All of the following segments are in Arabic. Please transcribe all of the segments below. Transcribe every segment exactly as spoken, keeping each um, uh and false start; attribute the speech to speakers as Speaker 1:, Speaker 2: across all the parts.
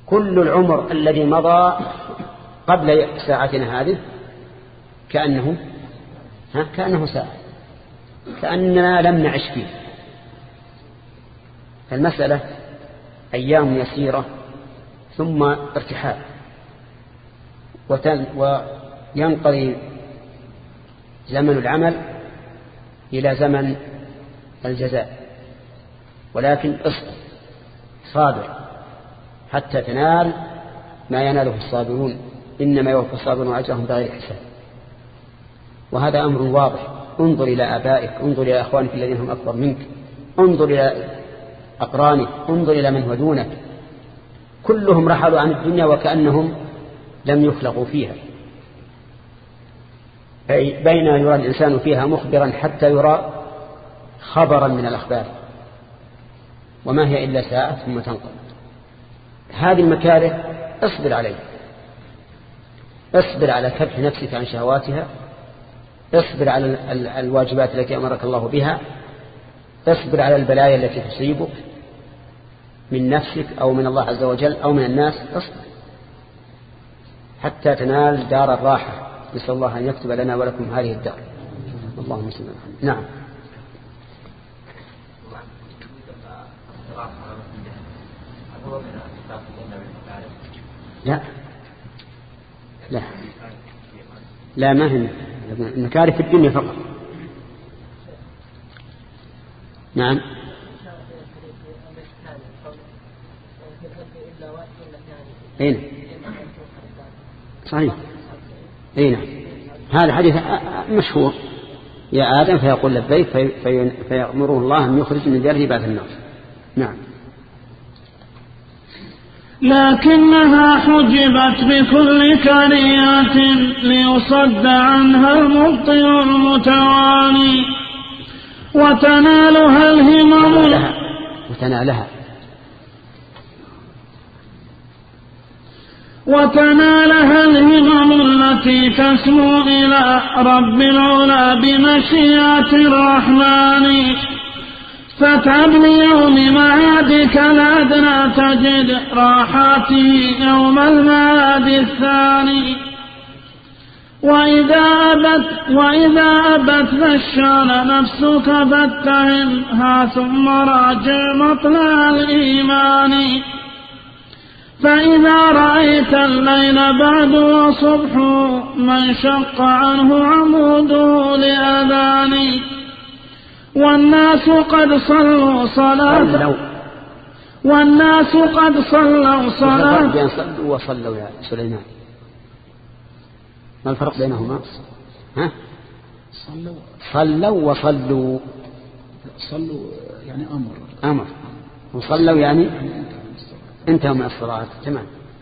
Speaker 1: كل العمر الذي مضى قبل ساعتنا هذه كأنه ها كأنه ساعة، كأننا لم نعش فيه. فالمسألة أيام يسيرة ثم ارتحال، وينقضي زمن العمل إلى زمن الجزاء. ولكن اصبر صابر حتى تنال ما يناله الصابرون، إنما يوفى الصابرون أجرهم بغير حساب. وهذا أمر واضح. انظر إلى آبائك، انظر إلى أخوانك الذين هم أكبر منك، انظر إلى أقرانك، انظر إلى من هو دونك، كلهم رحلوا عن الدنيا وكأنهم لم يخلقوا فيها. بين يرى الإنسان فيها مخبرا حتى يرى خبرا من الأخبار، وما هي إلا ساعة ثم تنقضي. هذه المكاره اصبر عليها، اصبر على كبح نفسك عن شهواتها، اصبر على الواجبات التي أمرك الله بها، اصبر على البلايا التي تصيبك من نفسك أو من الله عز وجل أو من الناس، اصبر حتى تنال دار الراحة. نسأل الله أن يكتب لنا ولكم هذه الدار. اللهم صل وسلم. نعم. لا لا لا ما هي المكاره في الدنيا فقط. نعم. أين صحيح. أين هذا حديث مشهور، يا آدم فيقول لبيك في في فيأمره الله أن يخرج من داره بعد النار. نعم.
Speaker 2: لكنها حجبت بكل كريات ليصد عنها المبطل المتواني وتنالها الهمم
Speaker 1: وتنالها
Speaker 2: وتنالها الهمم التي تسمو إلى رب العلا بمشيئة الرحمن. فتعب ليوم معادك الأدنى تجد راحاته يوم المعاد الثاني. وإذا أبت, وإذا أبت فالشان نفسك فاتهمها ثم راجع مطلع الإيمان. فإذا رأيت الليل بعد وصبح من شق عنه عموده لأذان. والناس قد صلوا صلاة والناس قد صلوا صلاة
Speaker 1: بين صلوا وصلوا يا سليمان، ما الفرق بينهما؟ ها؟
Speaker 3: صلوا
Speaker 1: صلوا وصلوا.
Speaker 3: صلوا يعني أمر
Speaker 1: أمر، وصلوا يعني انتهوا من الصلاة. تمام.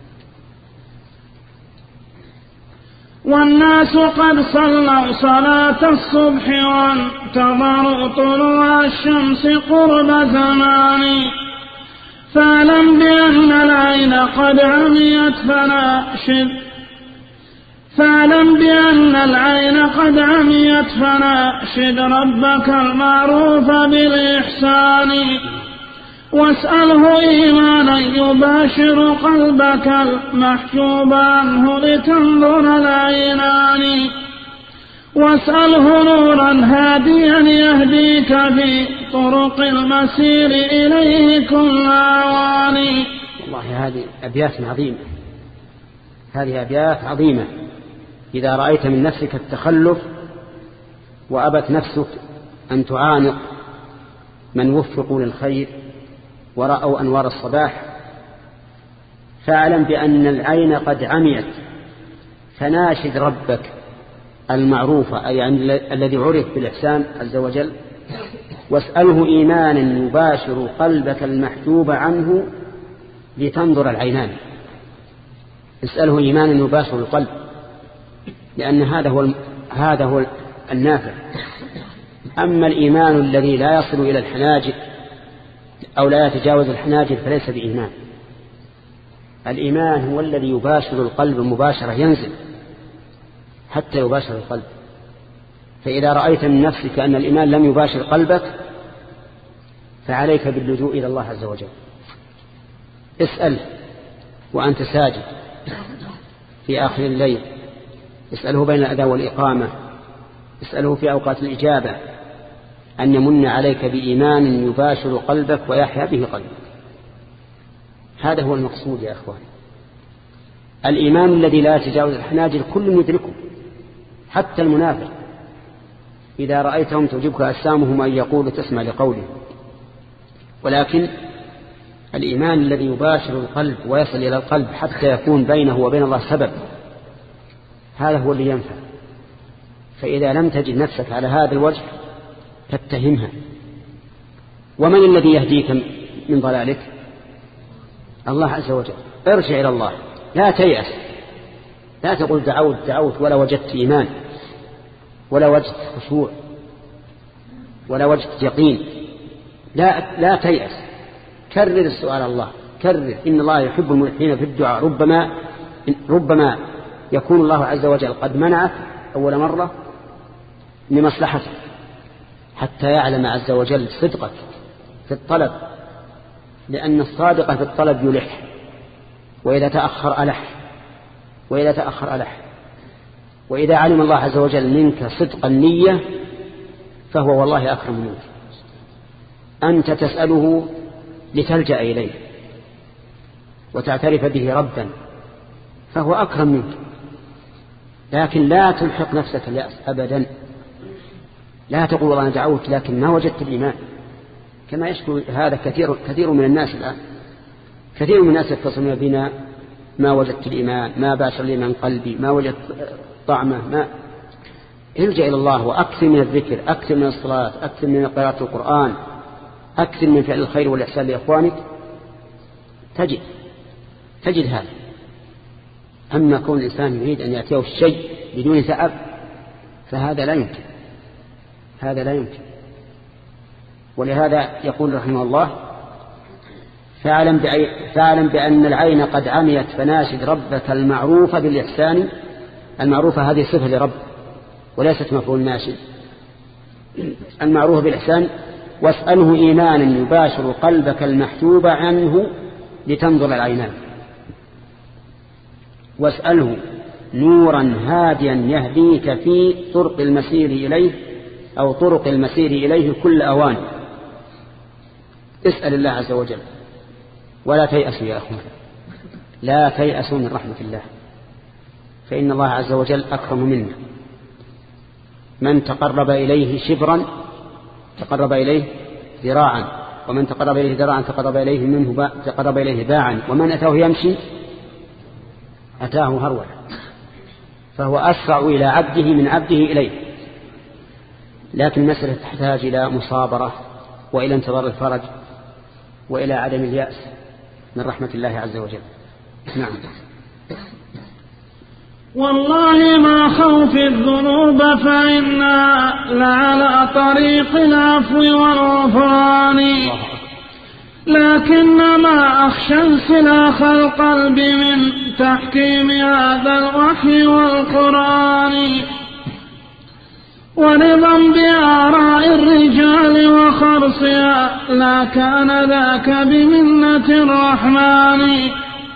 Speaker 2: والناس قد صلوا صلاة الصبح وانتظروا طلوع الشمس قرب زمان. فاعلم بأن العين قد عميت فناشد فاعلم بأن العين قد عميت فناشد ربك المعروف بالإحسان. واسأله إيمانا يباشر قلبك المحجوب عنه لتنظر العينان. واسأله نورا هاديا يهديك في طرق المسير إليه كل أوان.
Speaker 1: والله هذه أبيات عظيمة، هذه أبيات عظيمة. إذا رأيت من نفسك التخلف وأبت نفسك أن تعانق من وفقوا للخير ورأوا أنوار الصباح، فاعلم بأن العين قد عميت فناشد ربك المعروف، أي يعني الذي عرف بالإحسان عز وجل. واسأله إيمانا يباشر قلبك المحجوب عنه لتنظر العينان. اسأله إيمانا يباشر القلب، لأن هذا هو هذا هو النافع. أما الإيمان الذي لا يصل إلى الحناجر أو لا يتجاوز الحناجر فليس بإيمان. الإيمان هو الذي يباشر القلب مباشرة، ينزل حتى يباشر القلب. فإذا رأيت من نفسك أن الإيمان لم يباشر قلبك فعليك باللجوء إلى الله عز وجل. اسأل وأنت ساجد في آخر الليل، اسأله بين الأذان والإقامة، اسأله في أوقات الإجابة أن يمن عليك بإيمان يباشر قلبك ويحيا به قلبك. هذا هو المقصود يا أخوان. الإيمان الذي لا يتجاوز الحناجر كل يدركه، حتى المنافق إذا رأيتهم تعجبك أجسامهم أن يقولوا تسمع لقولهم، ولكن الإيمان الذي يباشر القلب ويصل إلى القلب حتى يكون بينه وبين الله سبب، هذا هو اللي ينفع. فإذا لم تجد نفسك على هذا الوجه فاتهمها. ومن الذي يهديك من ضلالك؟ الله عز وجل. ارجع إلى الله، لا تيأس، لا تقول دعوت دعوت ولا وجدت إيمان ولا وجدت خشوع ولا وجدت يقين. لا, لا تيأس، كرر السؤال الله، كرر. إن الله يحب الملحين في الدعاء. ربما ربما يكون الله عز وجل قد منعك أول مرة لمصلحتك حتى يعلم عز وجل صدقك في الطلب، لأن الصادق في الطلب يلح، وإذا تأخر ألح وإذا تأخر ألح. وإذا علم الله عز وجل منك صدق النية فهو والله أكرم منك. أنت تسأله لتلجأ إليه وتعترف به ربا، فهو أكرم منك. لكن لا تلحق نفسك اليأس أبدا. لا تقول والله أنا دعوت لكن ما وجدت الإيمان، كما يشكو هذا كثير, كثير من الناس الآن. كثير من الناس يتصلون بنا ما وجدت الإيمان، ما باشر لي من قلبي، ما وجدت طعمه. ما ارجع إلى الله وأكثر من الذكر، أكثر من الصلاة، أكثر من قراءة القرآن، أكثر من فعل الخير والإحسان لإخوانك، تجد تجد هذا. أما كون الإنسان يريد أن يأتيه الشيء بدون تعب فهذا لا يمكن، هذا لا يمكن. ولهذا يقول رحمه الله: فاعلم فاعلم بأن العين قد عميت فناشد ربك المعروف بالإحسان. المعروفة هذه صفة لرب وليست مفعول ناشد. المعروف بالإحسان. واسأله إيمانا يباشر قلبك المحجوب عنه لتنظر العينان. واسأله نورا هاديا يهديك في طرق المسير إليه أو طرق المسير إليه كل أوان. اسأل الله عز وجل ولا تيأسوا يا أخوان، لا تيأسوا من رحمة الله، فإن الله عز وجل أكرم منا. من تقرب إليه شبرا تقرب إليه ذراعا، ومن تقرب إليه ذراعا تقرب إليه منه با... تقرب إليه باعا، ومن أتاه يمشي أتاه هرولا. فهو أسرع إلى عبده من عبده إليه. لكن المسألة تحتاج إلى مصابرة وإلى انتظار الفرج وإلى عدم اليأس من رحمة الله عز وجل. نعم.
Speaker 2: والله ما خوف الذنوب فإنا لعلى طريق العفو والغفران، لكنما أخشى انسلاخ القلب من تحكيم هذا الوحي والقرآن، ورضا بآراء الرجال وخرصها لا كان ذاك بمنة الرحمن.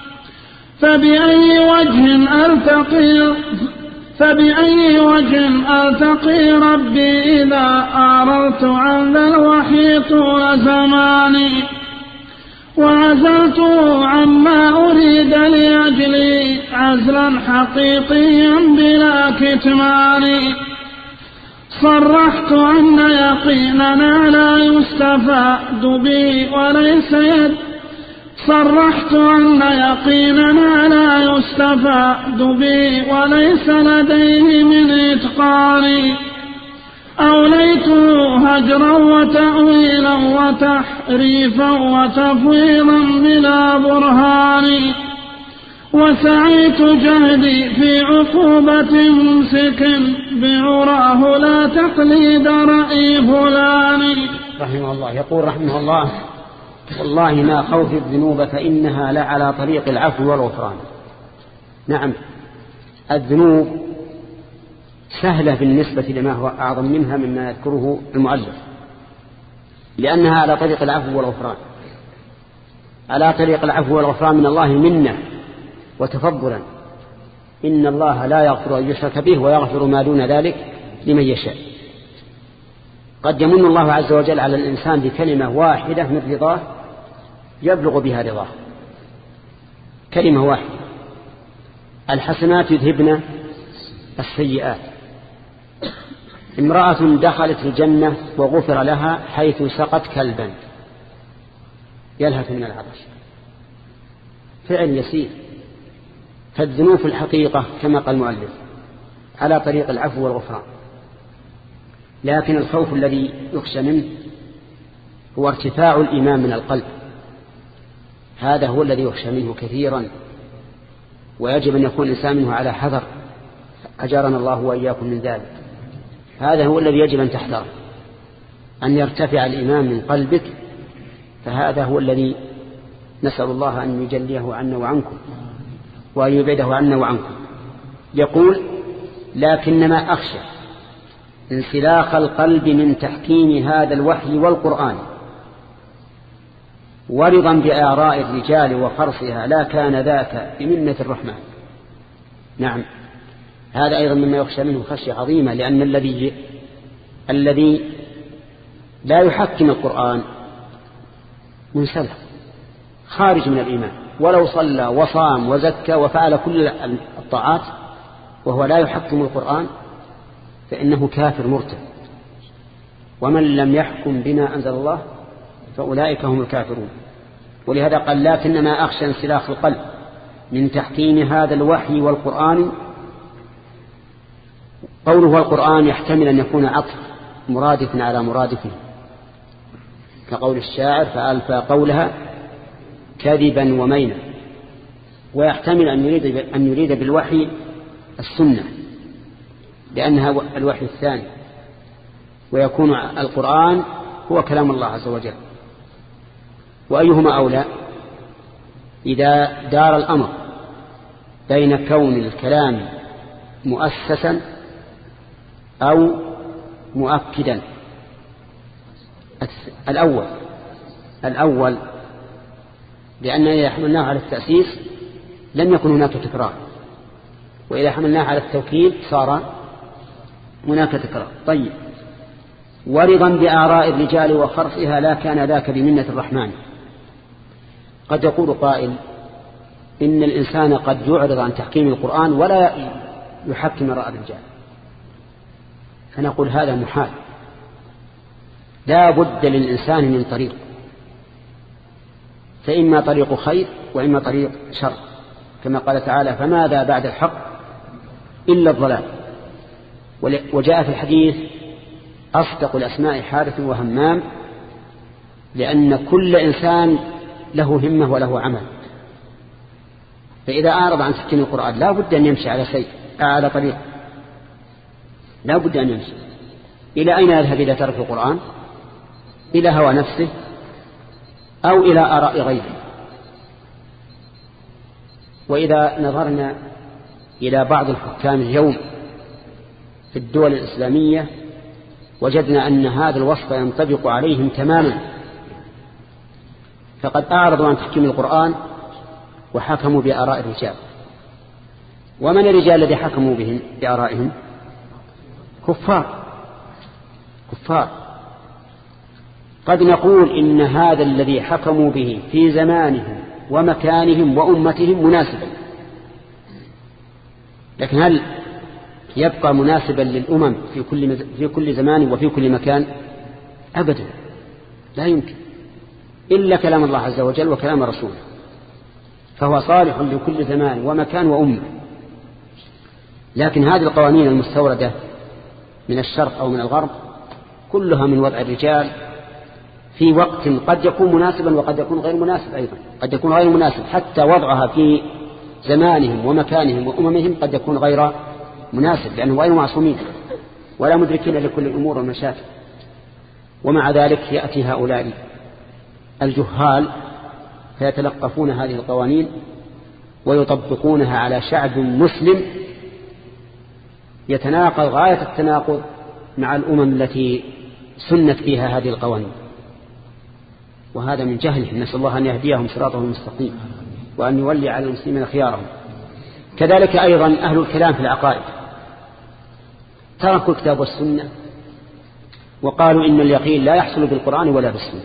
Speaker 2: فبأي وجه ألتقي فبأي وجه ألتقي ربي إذا أعرضت عن ذا الوحي طول زماني، وعزلت عما أريد لأجلي عزلا حقيقيا بلا كتمان. صرحت أن يقيننا لا يستفاد به وليس يد صرحت أن يقيننا لا يستفاد به وليس لديه من إتقان. أوليت هجرا وتأويلا وتحريفا وتفويضا بلا برهان، وسعيت جهدي في عقوبة ممسك بعراه لا تقليد رأي فلان.
Speaker 1: رحمه الله. يقول رحمه الله: والله ما خوف الذنوب فإنها لعلى طريق العفو والغفران. نعم، الذنوب سهلة بالنسبة لما هو أعظم منها مما يذكره المؤلف، لأنها على طريق العفو والغفران. على طريق العفو والغفران من الله منة وتفضلا. إن الله لا يغفر أن يشرك به ويغفر ما دون ذلك لمن يشاء. قد يمن الله عز وجل على الإنسان بكلمة واحدة من رضاه يبلغ بها رضاه، كلمة واحدة: الحسنات يذهبن السيئات. امرأة دخلت الجنة وغفر لها حيث سقت كلبا يلهث من العطش، فعل يسير. فالذنوب في الحقيقة كما قال المؤلف على طريق العفو والغفران، لكن الخوف الذي يخشى منه هو ارتفاع الإيمان من القلب، هذا هو الذي يخشى منه كثيرا، ويجب أن يكون الإنسان منه على حذر، أجرنا الله وإياكم من ذلك. هذا هو الذي يجب أن تحذره، أن يرتفع الإيمان من قلبك، فهذا هو الذي نسأل الله أن يجليه عنا وعنكم وأن يبعده عنا وعنكم. يقول: لكنما أخشى انسلاخ القلب من تحكيم هذا الوحي والقرآن ورضا بآراء الرجال وفرصها، لا كان ذاك بمنة الرحمن. نعم، هذا أيضا مما يخشى منه خشية عظيمة، لأن الذي الذي لا يحكم القرآن منسلخ خارج من الإيمان، ولو صلى وصام وزكى وفعل كل الطاعات وهو لا يحكم القرآن فإنه كافر مرتد. ومن لم يحكم بما أنزل الله فأولئك هم الكافرون. ولهذا قال: لكنما أخشى انسلاخ القلب من تحكيم هذا الوحي والقرآن. قوله والقرآن يحتمل أن يكون عطف مرادف على مرادفه، كقول الشاعر: فألفى قولها كذبا ومينا. ويحتمل أن يريد, أن يريد بالوحي السنة لأنها الوحي الثاني، ويكون القرآن هو كلام الله عز وجل. وأيهما أولى؟ إذا دار الأمر بين كون الكلام مؤسسا أو مؤكدا. الأول الأول لأننا إذا حملناه على التأسيس لم يكن هناك تكرار، وإذا حملناه على التوكيد صار هناك تكرار. طيب، ورضا بآراء الرجال وخرصها، لا كان ذاك بمنة الرحمن. قد يقول قائل: إن الإنسان قد يعرض عن تحكيم القرآن ولا يحكم آراء الرجال، فنقول هذا محال، لا بد للإنسان من طريق، فإما طريق خير وإما طريق شر، كما قال تعالى: فماذا بعد الحق إلا الضلال. وجاء في الحديث: أصدق الأسماء حارث وهمام، لأن كل إنسان له همة وله عمل، فإذا أعرض عن تحكيم القرآن لا بد أن يمشي على شيء، على طريق، لا بد أن يمشي. إلى أين يذهب إذا ترك القرآن؟ إلى هوى نفسه أو إلى آراء غيره. وإذا نظرنا إلى بعض الحكام اليوم في الدول الإسلامية وجدنا أن هذا الوصف ينطبق عليهم تماما، فقد أعرضوا عن تحكيم القرآن وحكموا بآراء الرجال. ومن الرجال الذي حكموا بهم بآرائهم؟ كفار كفار قد نقول إن هذا الذي حكموا به في زمانهم ومكانهم وأمتهم مناسبا، لكن هل يبقى مناسبا للأمم في كل في كل زمان وفي كل مكان؟ أبدا، لا يمكن، إلا كلام الله عز وجل وكلام رسوله، فهو صالح لكل زمان ومكان وأمة. لكن هذه القوانين المستوردة من الشرق أو من الغرب كلها من وضع الرجال في وقت قد يكون مناسبا وقد يكون غير مناسب، أيضا قد يكون غير مناسب، حتى وضعها في زمانهم ومكانهم وأممهم قد يكون غير مناسب، لأنهم غير معصومين ولا مدركين لكل الأمور والمشاكل. ومع ذلك يأتي هؤلاء الجهال فيتلقفون هذه القوانين ويطبقونها على شعب مسلم يتناقض غاية التناقض مع الأمم التي سنت فيها هذه القوانين، وهذا من جهلهم. نسأل الله أن يهديهم صراطهم المستقيم وأن يولي على المسلمين خيارهم. كذلك أيضا أهل الكلام في العقائد تركوا الكتاب والسنة وقالوا إن اليقين لا يحصل بالقرآن ولا بالسنة.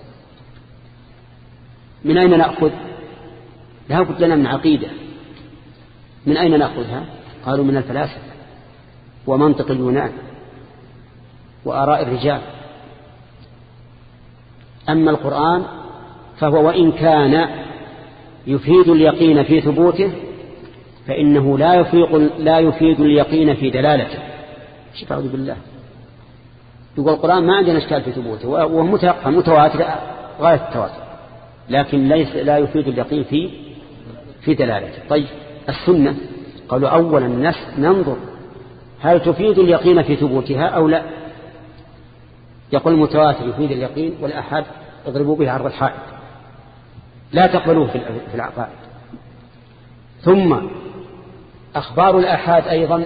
Speaker 1: من أين نأخذ؟ لا بد لنا من عقيدة. من أين نأخذها؟ قالوا من الفلاسفة ومنطق اليونان وآراء الرجال. أما القرآن فهو وإن كان يفيد اليقين في ثبوته فإنه لا يفيد, لا يفيد اليقين في دلالته. شوف أعوذ بالله، يقول القرآن ما عندنا اشكال في ثبوته وهو متواتر غاية التواتر، لكن ليس لا يفيد اليقين في في دلالته. طيب السنة قالوا أولا ننظر هل تفيد اليقين في ثبوتها أو لا. يقول المتواتر يفيد اليقين والأحد اضربوا به عرض الحائط، لا تقبلوه في العقائد. ثم أخبار الأحاد أيضا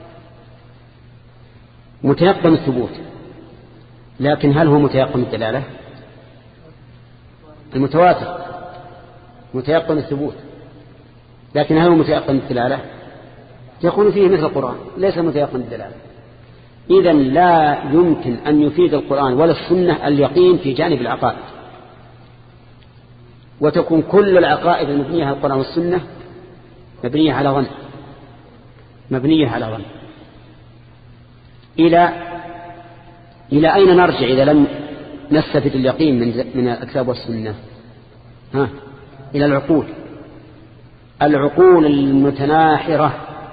Speaker 1: متيقن الثبوت، لكن هل هو متيقن الدلالة؟ المتواتر متيقن الثبوت، لكن هل هو متيقن الدلالة؟ يقول فيه مثل القرآن ليس متيقن الدلالة. إذن لا يمكن أن يفيد القرآن ولا السنة اليقين في جانب العقائد، وتكون كل العقائد المبنية على القرآن والسنة مبنية على ظن مبنية على ظن. إلى إلى أين نرجع إذا لم نستفد اليقين من من الكتاب والسنة؟ ها إلى العقول العقول المتناحرة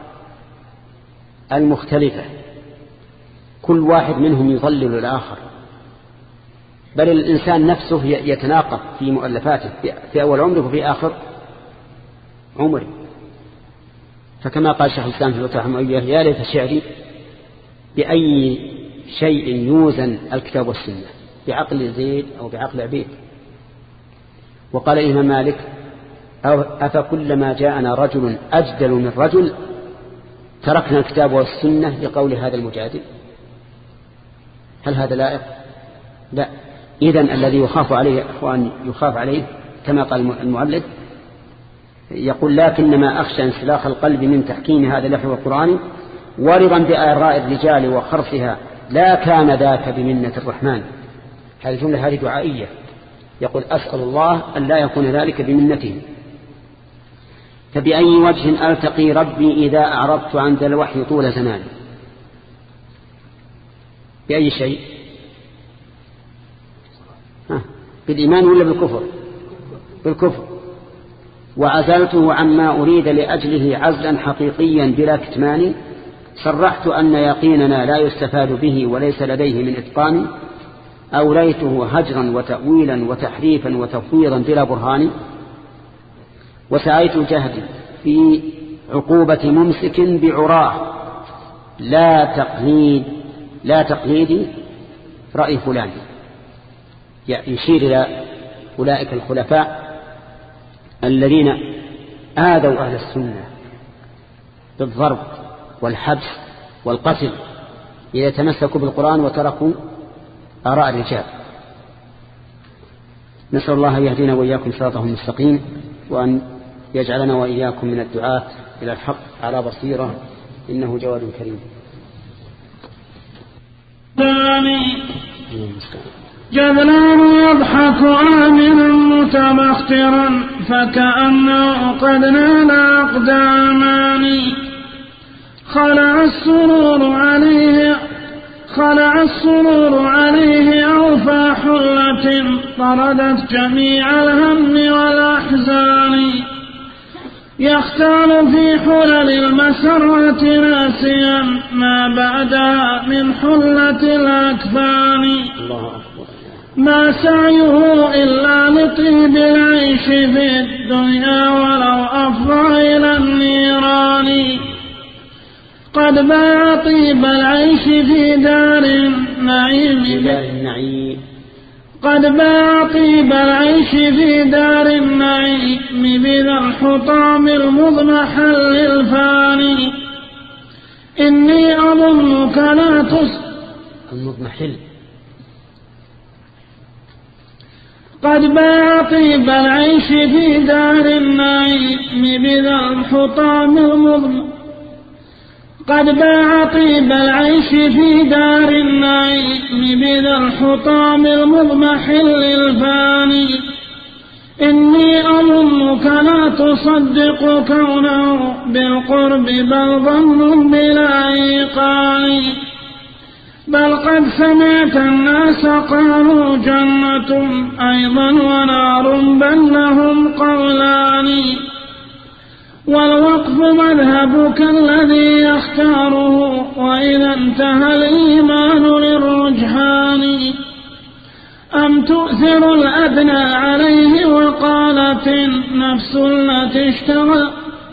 Speaker 1: المختلفة، كل واحد منهم يضلل الآخر، بل الإنسان نفسه يتناقض في مؤلفاته في أول عمره وفي آخر عمره. فكما قال شيخ الإسلام في الفتح المؤية: يا ليت شعري بأي شيء يوزن الكتاب والسنة، بعقل زيد أو بعقل عبيد. وقال الإمام مالك: أفكلما جاءنا رجل أجدل من رجل تركنا الكتاب والسنة لقول هذا المجادل؟ هل هذا لائق؟ لا. إذن الذي يخاف عليه أخوان يخاف عليه كما قال المؤلف، يقول: لكنما أخشى انسلاخ القلب من تحكيم هذا اللحن القرآني ورضا بآراء الرجال وخرصها، لا كان ذاك بمنة الرحمن. هذه الجملة هذه دعائية، يقول: أسأل الله أن لا يكون ذلك بمنته. فبأي وجه ألتقي ربي إذا أعرضت عن ذا الوحي طول زمان؟ بأي شيء؟ ها بالإيمان ولا بالكفر؟ بالكفر. وعزلته عما أريد لأجله عزلا حقيقيا بلا كتمان، صرحت أن يقيننا لا يستفاد به وليس لديه من إتقان، أوليته هجرا وتأويلا وتحريفا وتفويضا بلا برهان، وسعيت جهدي في عقوبة ممسك بعراه، لا تقليد لا تقليدي رأي فلان. يشير إلى أولئك الخلفاء الذين آذوا أهل السنة بالضرب والحبس والقتل إذا تمسكوا بالقرآن وتركوا آراء الرجال. نسأل الله أن يهدينا وإياكم صراطه المستقيم، وأن يجعلنا وإياكم من الدعاة إلى الحق على بصيرة، إنه جواد كريم.
Speaker 2: جذلان يضحك آمنا متمخطرا فكأنه قد نال أقدامان، خلع السرور عليه خلع السرور عليه أوفى حلة طردت جميع الهم والأحزان، يختال في حلل المسرة ناسيا ما بعدها من حلة الأكفان، ما سعيه إلا لطيب العيش في الدنيا ولو أفضى إلى النيران، قد باع طيب العيش في دار النعيم قد باع طيب العيش في دار النعيم بذا الحطام المضمحل الفاني، إني أظنك لا تس
Speaker 1: المضمحل
Speaker 2: قد باع طيب العيش في دار النعيم بذا الحطام المظلم قد باع طيب العيش في دار النعيم بذا الحطام المضمحل الفاني إني أظنك لا تصدق كونه بالقرب بل ظن بلا إيقان بل قد سمعت الناس قالوا جنة أيضا ونار بل لهم قولان والوقف مذهبك الذي يختاره وإذا انتهى الإيمان للرجحان أم تؤثر الأدنى عليه وقالت النفس التي اشتغل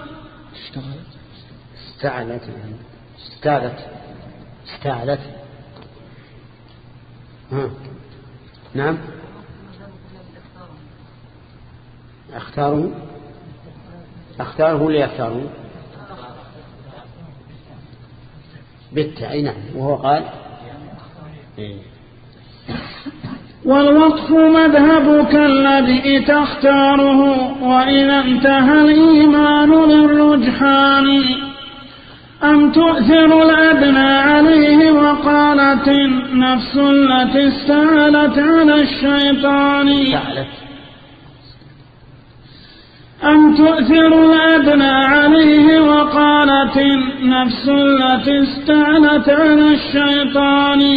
Speaker 1: استعلت استعلت استعلت ها. نعم اختاروا اختاره اللي يختارون بالتالي نعم وهو قال
Speaker 2: والوقف مذهبك الذي تختاره وإذا انتهى الإيمان للرجحان أم تؤثر الأدنى عليه وقالت النفس التي استعلت على الشيطان أم تؤثر الأدنى عليه وقالت النفس التي استعلت على الشيطان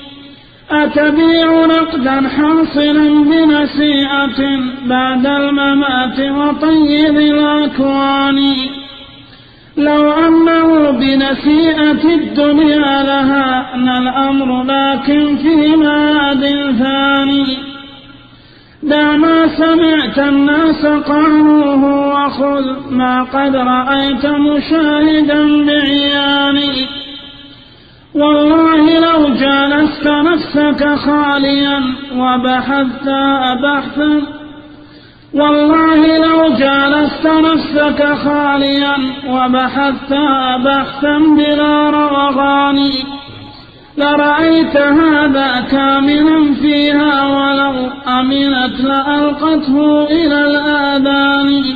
Speaker 2: أتبيع نقدا حاصلا بنسيئة بعد الممات وطيب الأكوان لو أنه بنسيئة الدنيا لهان الأمر لكن في ماد ثاني دع ما سمعت الناس قالوه وخذ ما قد رأيت مشاهدا بعياني والله لو جالست نفسك خاليا وبحثت بحثا والله لو جالست نفسك خاليا وبحثت بحثا بلا روغان لرأيت هذا كاملا فيها ولو أمنت لألقته إلى الآذان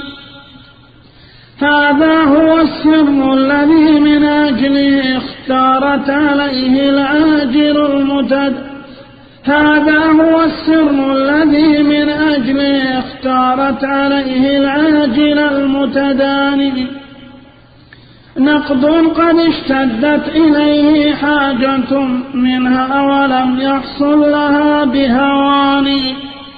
Speaker 2: هذا هو السر الذي من أجله اختارت عليه العاجل المتد هذا هو السر الذي من أجله اختارت عليه العاجل المتداني نقد قد اشتدت إليه حاجة منها ولم يحصل لها بهوان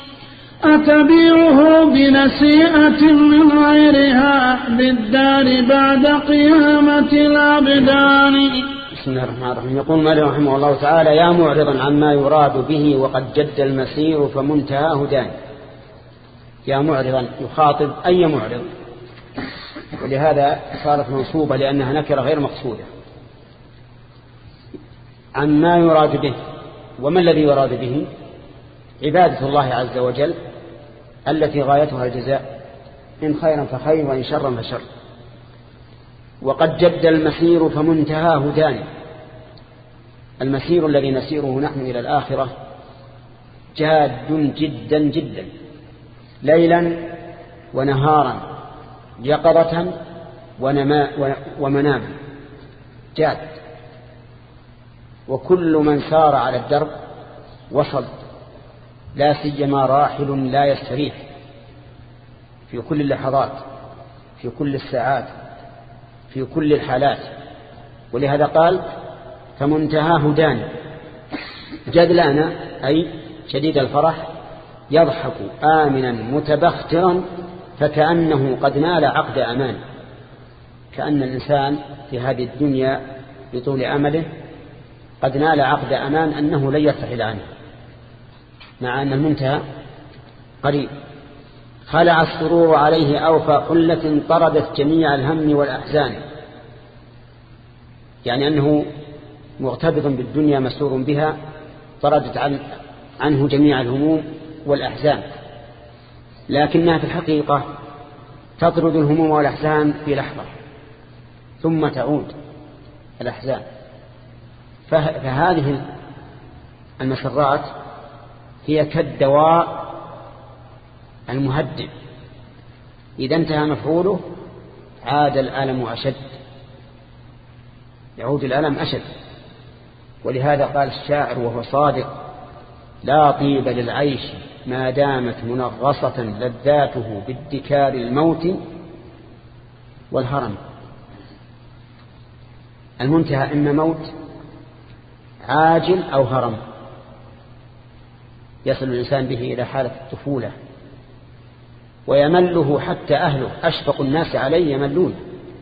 Speaker 2: أتبيعه بنسيئة من غيرها بالدار بعد قيامة الأبدان.
Speaker 1: بسم الله الرحمن الرحيم. يقول مالك رحمه الله تعالى يا معرضا عما يراد به وقد جد المسير فمنتهاه دان. يا معرضا يخاطب أي معرض، ولهذا صارت منصوبة لأنها نكرة غير مقصودة. عما يراد به، وما الذي يراد به؟ عبادة الله عز وجل التي غايتها الجزاء، إن خيرا فخير وإن شرا فشر. وقد جد المسير فمنتهاه دان. المسير الذي نسيره نحن إلى الآخرة جاد جدا جدا، ليلا ونهارا، يقظة ومناما، جاد. وكل من سار على الدرب وصل، لا سيما راحل لا يستريح في كل اللحظات، في كل الساعات، في كل الحالات. ولهذا قال فمنتهاه دان. جدلان أي شديد الفرح، يضحك آمنا متبخترا فكأنه قد نال عقد أمان. كأن الإنسان في هذه الدنيا بطول أمله قد نال عقد أمان أنه لن يرتحل عنه، مع أن المنتهى قريب. خلع السرور عليه أوفى حلة طردت جميع الهم والأحزان، يعني أنه مغتبط بالدنيا مسرور بها، طردت عنه جميع الهموم والأحزان. لكنها في الحقيقة تطرد الهموم والأحزان في لحظة ثم تعود الأحزان. فهذه المسرات هي كالدواء المهدئ، إذا انتهى مفعوله عاد الألم أشد، يعود الألم أشد. ولهذا قال الشاعر وهو صادق: لا طيب للعيش ما دامت منغصة لذاته بادكار الموت والهرم. المنتهى إما موت عاجل أو هرم، يصل الإنسان به إلى حالة الطفولة ويمله حتى أهله، أشفق الناس عليه يملون.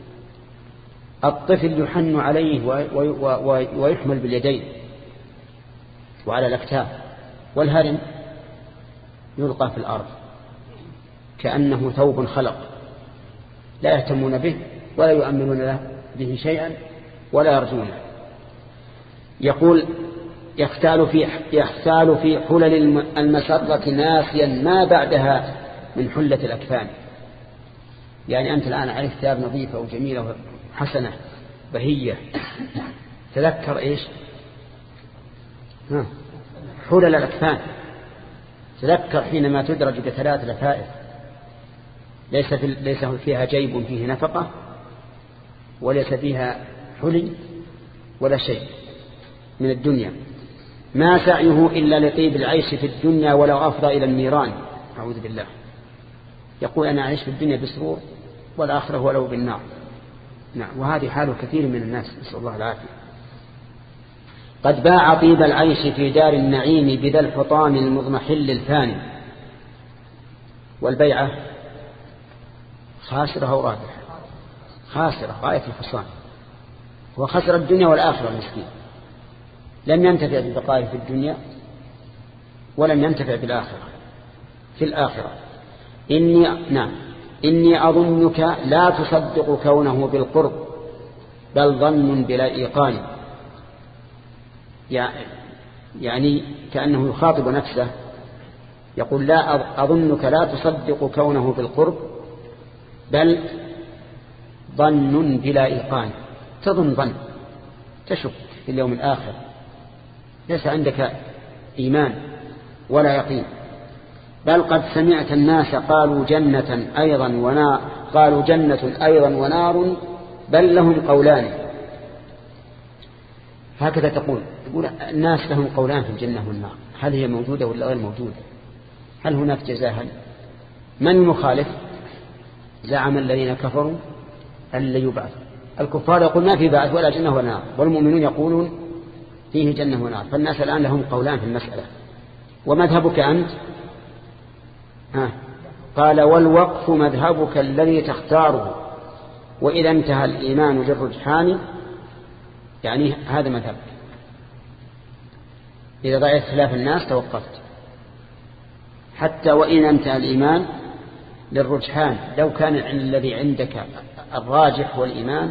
Speaker 1: الطفل يحن عليه ويحمل باليدين وعلى الأكتاف، والهرم يلقى في الأرض كأنه ثوب خلق، لا يهتمون به ولا يؤمنون له به شيئا ولا يرجونه. يقول: يختال في يختال في حلل المسرة ناسيا ما بعدها من حلة الأكفان. يعني أنت الآن عليك ثياب نظيفة وجميلة وحسنة بهية، تذكر إيش؟ ها. حلل الأكفان، تذكر حينما تدرج بثلاث لفائف ليس, في ليس فيها جيب فيه نفقة، وليس فيها حلي ولا شيء من الدنيا. ما سعيه إلا لطيب العيش في الدنيا ولو أفضى إلى النيران. أعوذ بالله. يقول: أنا أعيش في الدنيا بسرور والآخرة ولو بالنار. نعم، وهذه حال كثير من الناس، نسأل الله العافية. قد باع طيب العيش في دار النعيم بذا الحطام المضمحل الفاني. والبيعة خاسرة أو رابحة؟ خاسرة غاية الخسران، وخسر الدنيا والآخرة المسكين، لم ينتفع بالبقاء في الدنيا ولم ينتفع بالآخرة في الآخرة. إني نعم إني أظنك لا تصدق كونه بالقرب بل ظن بلا إيقان. يعني كأنه يخاطب نفسه، يقول: لا أظنك لا تصدق كونه بالقرب بل ظن بلا إيقان. تظن ظن، تشك في اليوم الآخر، ليس عندك إيمان ولا يقين. بل قد سمعت الناس قالوا جنة أيضا ونار قالوا جنة أيضا ونار بل لهم قولان. هكذا تقول تقول الناس لهم قولان في الجنة والنار، هل هي موجودة ولا غير موجودة؟ هل هناك جزاء؟ من مخالف؟ زعم الذين كفروا أن لا يبعث. الكفار يقول ما في بعث ولا جنة ولا نار، والمؤمنون يقولون فيه جنة ونار. فالناس الآن لهم قولان في المسألة. ومذهبك أنت؟ ها. قال: والوقف مذهبك الذي تختاره، وإذا انتهى الإيمان للرجحان، يعني هذا مذهبك. إذا رأيت خلاف الناس توقفت، حتى وإن انتهى الإيمان للرجحان. لو كان الذي عندك الراجح والإيمان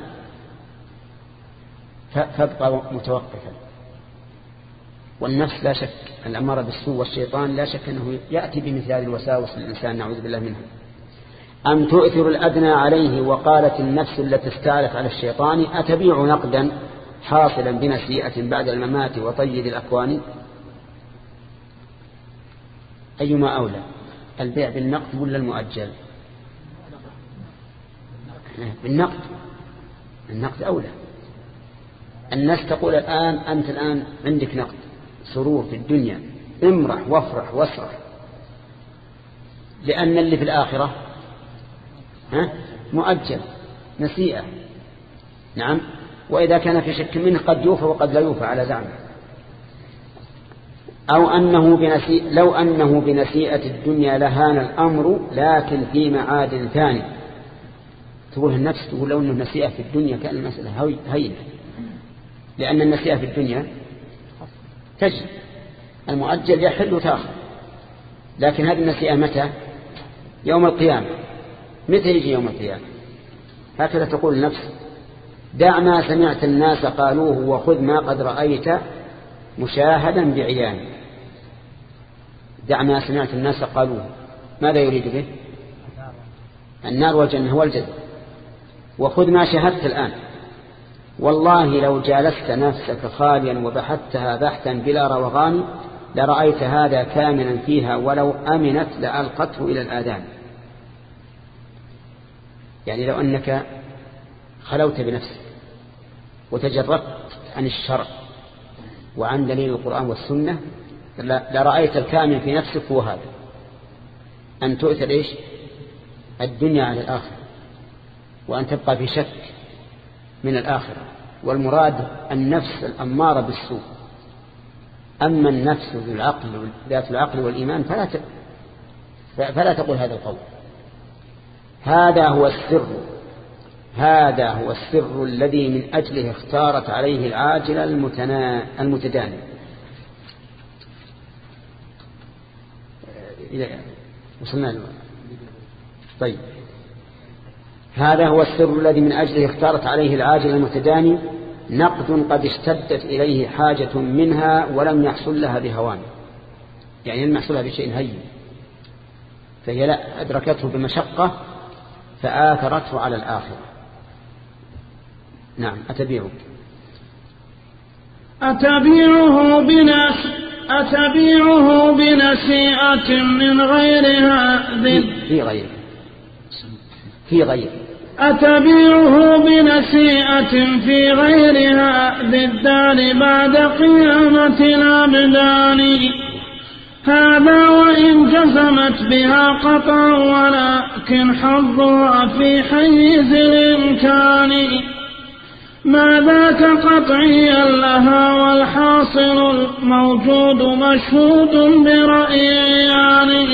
Speaker 1: فابقى متوقفا. والنفس لا شك الأمارة بالسوء والشيطان لا شك أنه يأتي بمثل هذه الوساوس للإنسان، نعوذ بالله منها. أم تؤثر الأدنى عليه، وقالت النفس التي استعلت على الشيطان: أتبيع نقدا حاصلا بنسيئة بعد الممات وطيب الأكوان. أيما أولى، البيع بالنقد ولا المؤجل؟ بالنقد، النقد أولى. الناس تقول الآن أنت الآن عندك نقد سرور في الدنيا، امرح وافرح واسرح، لأن اللي في الآخرة ها مؤجل نسيئة. نعم، وإذا كان في شك منه قد يوفى وقد لا يوفى على زعمه. أو أنه بنسيئة، لو أنه بنسيئة الدنيا لهان الأمر لكن في معاد ثاني. تقول النفس تقول لو أنه نسيئة في الدنيا كان المسألة هينة، لأن النسيئة في الدنيا تجري، المؤجل يحل وتأخر. لكن هذه النسيئة متى؟ يوم القيامة. متى يجي يوم القيامة؟ هكذا تقول النفس: دع ما سمعت الناس قالوه وخذ ما قد رأيت مشاهدا بعيان. دع ما سمعت الناس قالوه، ماذا يريد به؟ النار والجنة والجنة. وخذ ما شاهدت الآن. والله لو جالست نفسك خاليا وبحثتها بحثا بلا روغان لرأيت هذا كامنا فيها ولو أمنت لألقته إلى الآذان. يعني لو أنك خلوت بنفسك وتجردت عن الشرع وعن دليل القرآن والسنة لرأيت الكامل في نفسك هو هذا، أن تؤثر إيش الدنيا على الآخرة، وأن تبقى في شك من الآخرة. والمراد النفس الأمارة بالسوء. أما النفس بالعقل ذات العقل والإيمان فلا فلا تقول هذا القول. هذا هو السر هذا هو السر الذي من أجله اختارت عليه العاجل المتداني. وصلنا له. طيب، هذا هو السر الذي من أجله اختارت عليه العاجل المتداني نقد قد اشتدت إليه حاجة منها ولم يحصل لها بهوان، يعني لم يحصل لها بشيء هين، فهي لا أدركته بمشقة فآثرته على الآخرة. نعم. أتبيعه
Speaker 2: أتبيعه بنس أتبيعه بنسيئة من غيرها
Speaker 1: في غيره في غيره
Speaker 2: أتبيعه بنسيئة في غيرها بالدار بعد قيامة الأبدان. هذا وإن جزمت بها قطعا ولكن حظها في حيز الإمكان. ما ذاك قطعيا لها والحاصل الموجود مشهود برأيان.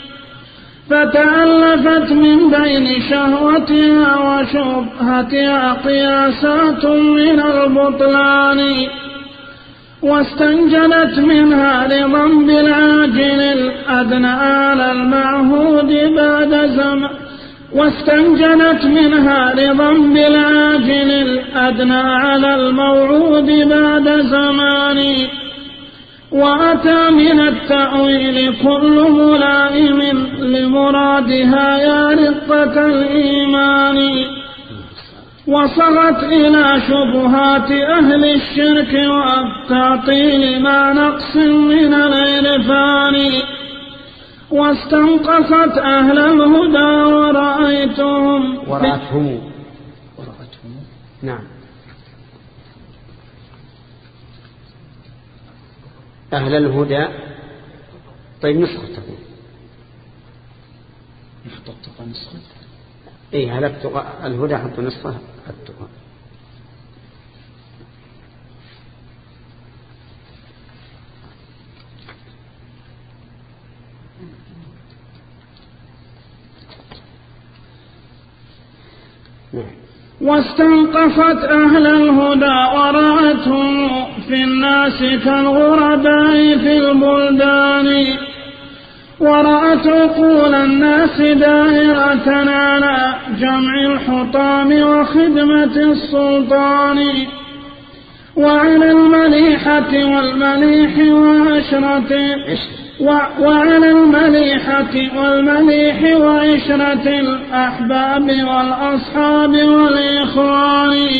Speaker 2: فتألفت من بين شهوتها وشبهتها قياسات من البطلان. واستنجلت منها لضم بالعاجل الأدنى على المعهود بعد زمن واستنجلت منها لضم بالعاجل الأدنى على الموعود بعد زمان. وأتى من التأويل كل ملائم لمرادها يا رقة الإيمان. وصغت إلى شبهات أهل الشرك والتعطيل مع نقص من العرفان. واستنقصت أهل الهدى ورأيتهم
Speaker 1: ورأتهم نعم أهل الهدى. طيب نسخة تقول
Speaker 3: نحط التقى نسخة.
Speaker 1: إيه هل التقى الهدى حط نسخة التقى.
Speaker 2: واستنقصت أهل الهدى ورأتهم في الناس كالغرباء في البلدان. ورأت عقول الناس دائرة على جمع الحطام وخدمة السلطان. وعلى المليحة والمليح وعشرة وعلى المليحة والمليح وعشرة الأحباب والأصحاب والإخوان.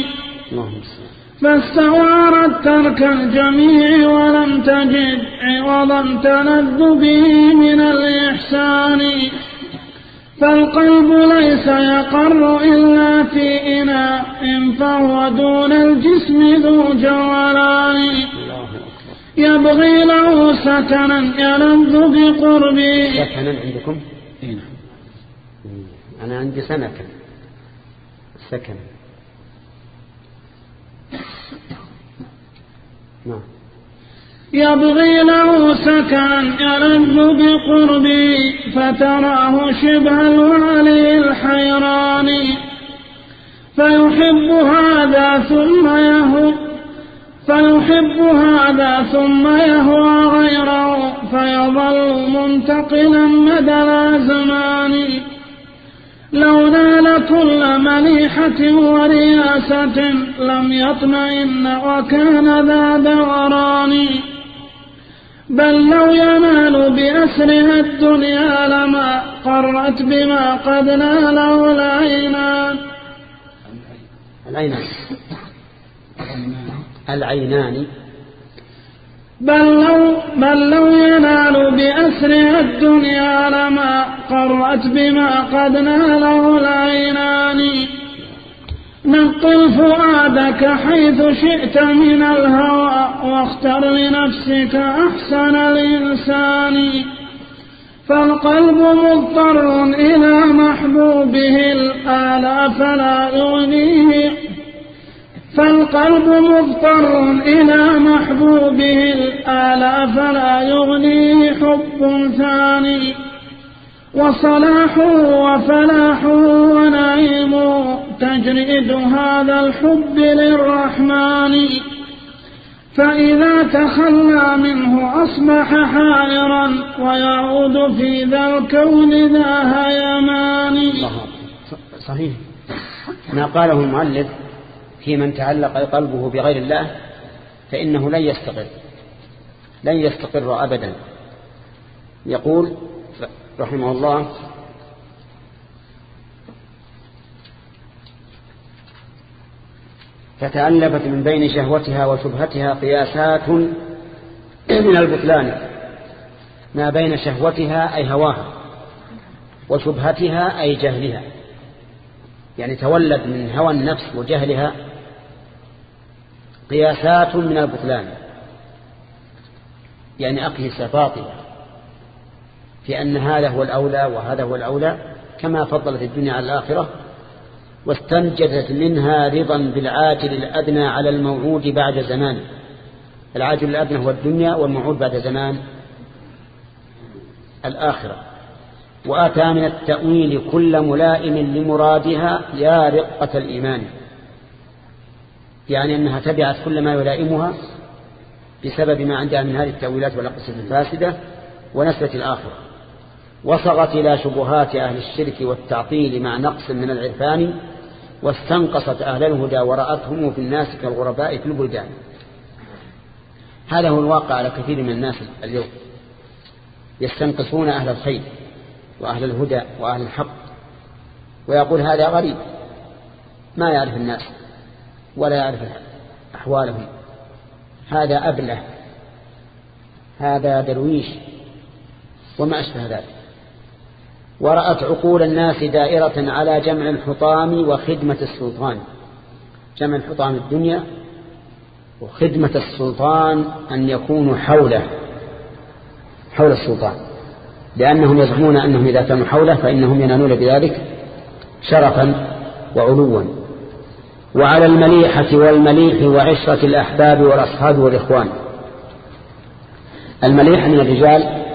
Speaker 2: فاستوارت ترك الجميع ولم تجد عوضا تلذ به من الإحسان. فالقلب ليس يقر إلا في إناء فهو دون الجسم ذو جولان. يبغي له سكنا يلذ بقربه.
Speaker 1: سكنا عندكم؟
Speaker 3: هنا
Speaker 1: أنا عندي سنكا سكن. نعم.
Speaker 2: يبغي له سكنا يلذ بقربه فتراه شبه الوالي الحيران. فيحب هذا ثم يهوى فيحب هذا ثم يهوى غيره فيظل منتقلا مدى الزمان. لو نال كل مليحة ورياسة لم يطمئن وكان ذا دوران. بل لو ينال بأسرها الدنيا لما قرت بما قد ناله العينان.
Speaker 1: العينان العينان
Speaker 2: بل لو, بل لو ينال بأسرها الدنيا لما قرت بما قد ناله العينان. نقل فؤادك حيث شئت من الهوى واختر لنفسك أحسن الإنسان. فالقلب مضطر إلى محبوبه الآلى فلا يغنيه فالقلب مضطر إلى محبوبه الآلى فلا يغنيه حب ثاني. وصلاحه وفلاحه ونعيمه تجريد هذا الحب للرحمن. فإذا تخلى منه أصبح حائرا ويعود في ذا الكون ذا هيمان.
Speaker 1: صحيح ما قاله المؤلف في من تعلق قلبه بغير الله فإنه لن يستقر لن يستقر أبدا. يقول رحمه الله فتألفت من بين شهوتها وشبهتها قياسات من البطلان ما بين شهوتها أي هواها وشبهتها أي جهلها، يعني تولد من هوى النفس وجهلها قياسات من البطلان، يعني أقيسة باطلة في أن هذا هو الأولى وهذا هو الأولى كما فضلت الدنيا على الآخرة، واستنجدت منها رضا بالعاجل الأدنى على الموعود بعد زمان. العاجل الأدنى هو الدنيا والموعود بعد زمان الآخرة. وأتى من التأويل كل ملائم لمرادها يا رقة الإيمان، يعني أنها تبعت كل ما يلائمها بسبب ما عندها من هذه التأويلات والأقصة الفاسدة ونسبة الآخرة. وصغت إلى شبهات أهل الشرك والتعطيل مع نقص من العرفان، واستنقصت أهل الهدى ورأتهم في الناس كالغرباء في البلدان. هذا هو الواقع على كثير من الناس اليوم، يستنقصون أهل الخير وأهل الهدى وأهل الحق، ويقول هذا غريب ما يعرف الناس ولا يعرف أحوالهم، هذا أبله، هذا درويش، وما أشبه ذلك. ورأت عقول الناس دائرة على جمع الحطام وخدمة السلطان. جمع الحطام الدنيا وخدمة السلطان أن يكونوا حوله حول السلطان، لأنهم يزعمون أنهم إذا كانوا حوله فإنهم ينالون بذلك شرفا وعلوا. وعلى المليحة والمليح وعشرة الأحباب والأصحاب والإخوان. المليحة من الرجال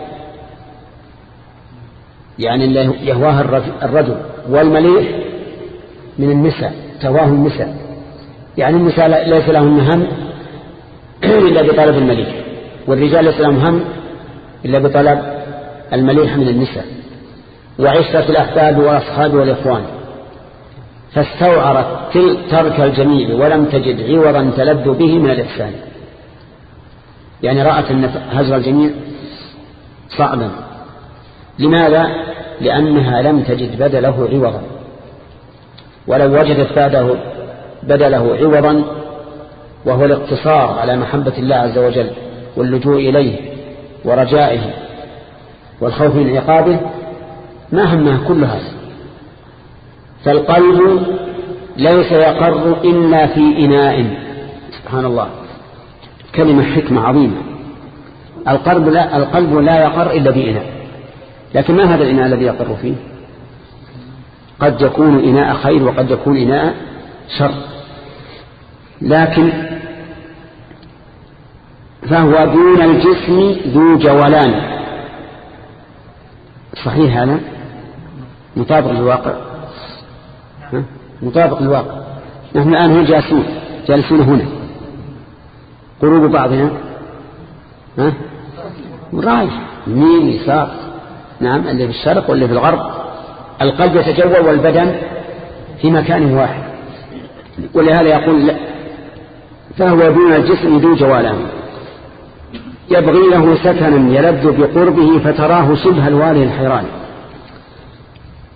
Speaker 1: يعني يهواها الرجل، والمليح من النساء تواه النساء، يعني النساء ليس لهم هم إلا بطلب المليح، والرجال ليس لهم هم إلا بطلب المليح من النساء. وعشرة الأحباب والأصحاب والإخوان، فاستوعرت ترك الجميع ولم تجد عوضا تلذ به من الإحسان، يعني رأت أن هجر الجميع صعبا. لماذا؟ لأنها لم تجد بدله عوضا، ولو وجدت بعده بدله عوضا وهو الاقتصار على محبة الله عز وجل واللجوء إليه ورجائه والخوف من عقابه ما همها كل هذا. فالقلب ليس يقر إلا في إناء. سبحان الله، كلمة حكمة عظيمة. القلب لا, القلب لا يقر إلا بإناء، لكن ما هذا الإناء الذي يقر فيه؟ قد يكون إناء خير وقد يكون إناء شر، لكن فهو دون الجسم ذو جولان. صحيح هذا مطابق للواقع، مطابق للواقع. نحن الآن هنا جالسون جالسون هنا، قلوب بعضنا ها رايح يمين يسار، نعم، اللي في الشرق واللي في الغرب. القلب يتجول والبدن في مكان واحد، ولهذا يقول لا، فهو دون الجسم ذو جوالان يبغي له سكنا يلذ بقربه فتراه شبه الواله الحيران.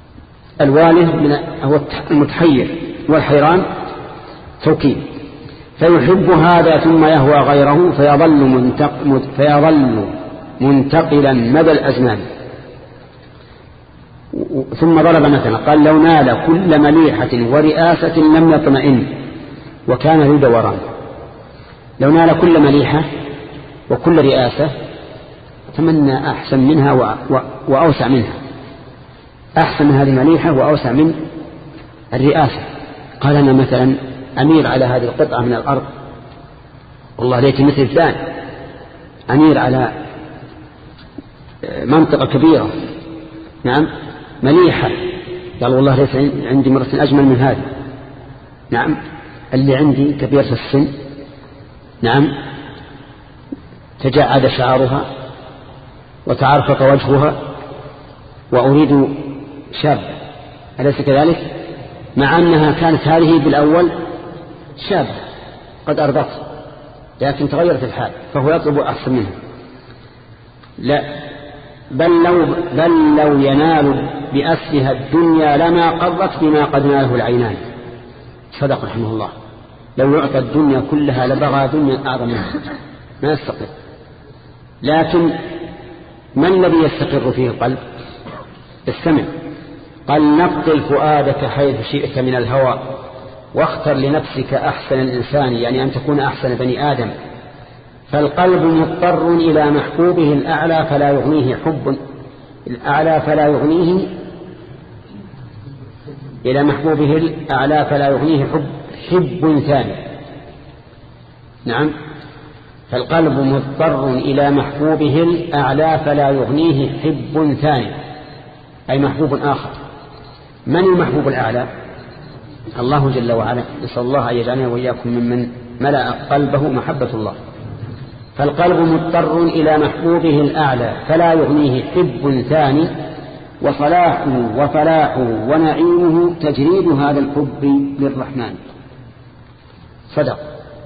Speaker 1: الواله من هو المتحير، والحيران توكيد. فيحب هذا ثم يهوى غيره فيظل, منتق... فيظل منتقلا مدى الأزمان. ثم ضرب مثلا قال لو نال كل مليحة ورئاسة لم يطمئن وكان ذو دوران. لو نال كل مليحة وكل رئاسة تمنى أحسن منها و... و... وأوسع منها، أحسن من هذه المليحة وأوسع من الرئاسة. قال أنا مثلا أمير على هذه القطعة من الأرض، والله ليت مثل فلان أمير على منطقة كبيرة، نعم مليحة، قال والله ليس عندي مرة أجمل من هذه، نعم اللي عندي كبير في السن، نعم تجعد شعرها وتعرفق وجهها وأريد شاب، أليس كذلك؟ مع أنها كانت هذه بالأول شاب قد أرضته لكن تغيرت الحال فهو يطلب أحسن منها. لا بل لو, بل لو ينال بأسرها الدنيا لما قضت بما قد ناله العينان. صدق رحمه الله، لو يعطى الدنيا كلها لبغى دنيا أعظم منها ما يستقر. لكن ما الذي يستقر فيه القلب؟ استمع، قال نقتل فؤادك حيث شئت من الهوى واختر لنفسك أحسن الإنسان، يعني أن تكون أحسن بني آدم. فالقلب مضطر إلى محبوبه الأعلى فلا يغنيه حب الأعلى فلا يغنيه إلى محبوبه الأعلى فلا يغنيه حب حب ثاني. نعم، فالقلب مضطر إلى محبوبه الأعلى فلا يغنيه حب ثاني، أي محبوب آخر. من المحبوب الأعلى؟ الله جل وعلا. نسأل الله أن يجعلنا وإياكم ممن ملأ قلبه محبة الله. فالقلب مضطر إلى محبوبه الأعلى فلا يغنيه حب ثاني، وصلاحه وفلاحه ونعيمه تجريد هذا الحب للرحمن. صدق.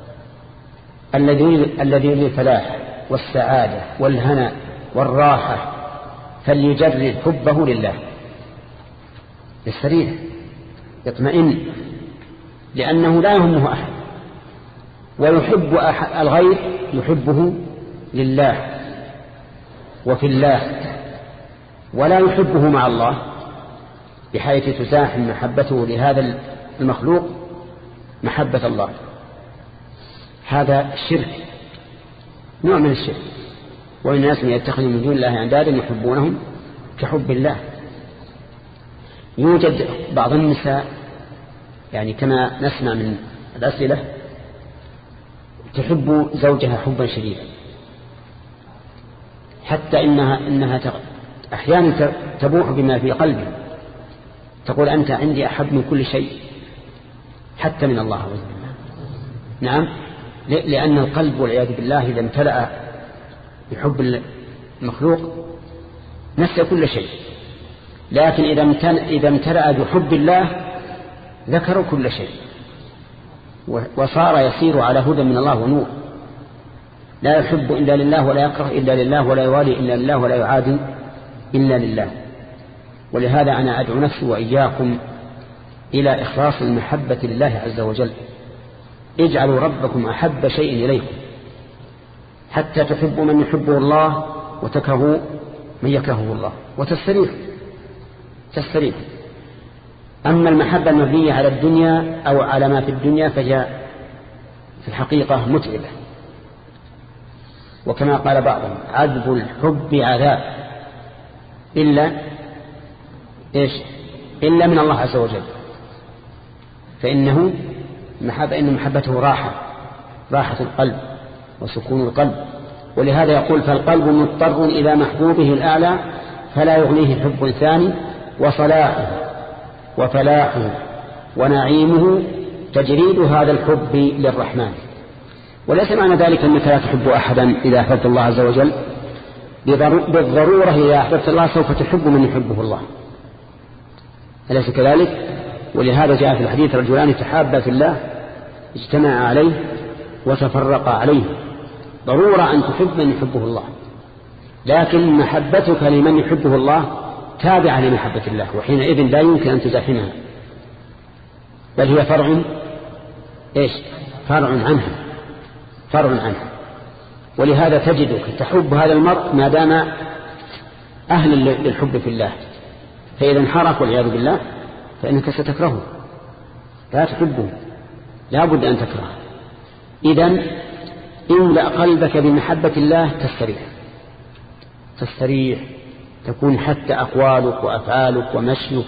Speaker 1: الذي للفلاح والسعادة والهناء والراحة فليجرد حبه لله يستريح يطمئن، لأنه لا يهمه أحد، ويحب أحد الغير يحبه لله وفي الله، ولا يحبه مع الله بحيث تزاحم محبته لهذا المخلوق محبة الله. هذا الشرك نوع من الشرك. والناس من يتخذوا من دون الله أندادا يحبونهم كحب الله. يوجد بعض النساء يعني كما نسمع من الأسئلة تحب زوجها حبا شديدا، حتى إنها, إنها أحيانا تبوح بما في قلبه، تقول أنت عندي أحب من كل شيء حتى من الله عز وجل. نعم، لأن القلب والعياذ بالله إذا امتلأ بحب المخلوق نسى كل شيء، لكن إذا امتلأ بحب الله ذكر كل شيء وصار يسير على هدى من الله ونور، لا يحب إلا لله ولا يكره إلا لله ولا يوالي إلا لله ولا يعادي إلا لله. ولهذا أنا أدعو نفسي وإياكم إلى إخلاص المحبة لله عز وجل. اجعلوا ربكم أحب شيء إليكم حتى تحبوا من يحبه الله وتكرهوا من يكرهه الله وتستريح تستريح. أما المحبة المبنية على الدنيا أو على ما في الدنيا فهي في الحقيقة متعبة، وكما قال بعضهم عذب الحب عذاب إلا إيش إلا من الله عز وجل، فإنه محبة إن محبته راحة راحة القلب وسكون القلب. ولهذا يقول فالقلب مضطر إلى محبوبه الأعلى فلا يغنيه حب ثاني، وصلاحه وفلاحه ونعيمه تجريد هذا الحب للرحمن. وليس معنى ذلك أنك لا تحب أحدا إذا أحببت الله عز وجل، بالضرورة إذا أحببت الله سوف تحب من يحبه الله، أليس كذلك؟ ولهذا جاء في الحديث رجلان تحابا في الله اجتمعا عليه وتفرقا عليه. ضرورة أن تحب من يحبه الله، لكن محبتك لمن يحبه الله تابعة لمحبة الله، وحينئذ لا يمكن أن تزاحمها، بل هي فرع إيش فرع عنها فرع عنها ولهذا تجدك تحب هذا المرء ما دام أهل للحب في الله، فإذا انحرف والعياذ بالله فإنك ستكرهه، لا تحبه، لا بد أن تكرهه. إذن املأ قلبك بمحبة الله تستريح تستريح تكون حتى أقوالك وأفعالك ومشيك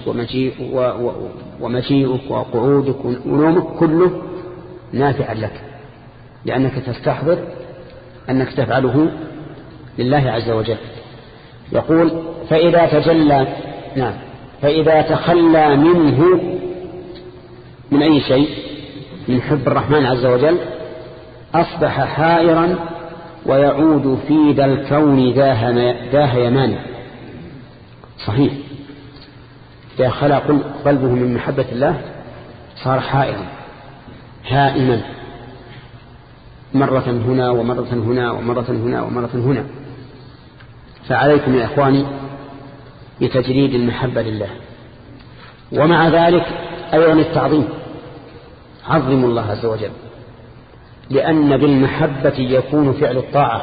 Speaker 1: ومجيئك وقعودك ونومك كله نافع لك، لأنك تستحضر أنك تفعله لله عز وجل. يقول فإذا تجلى نعم فإذا تخلى منه من أي شيء من حب الرحمن عز وجل أصبح حائرا ويعود في ذا الكون ذاه يمان. صحيح، إذا خلى قلبه من محبة الله صار حائرا هائما، مرة هنا ومرة هنا ومرة هنا ومرة هنا. فعليكم يا إخواني بتجريد المحبة لله، ومع ذلك أيضا التعظيم. عظموا الله عز وجل، لأن بالمحبة يكون فعل الطاعة،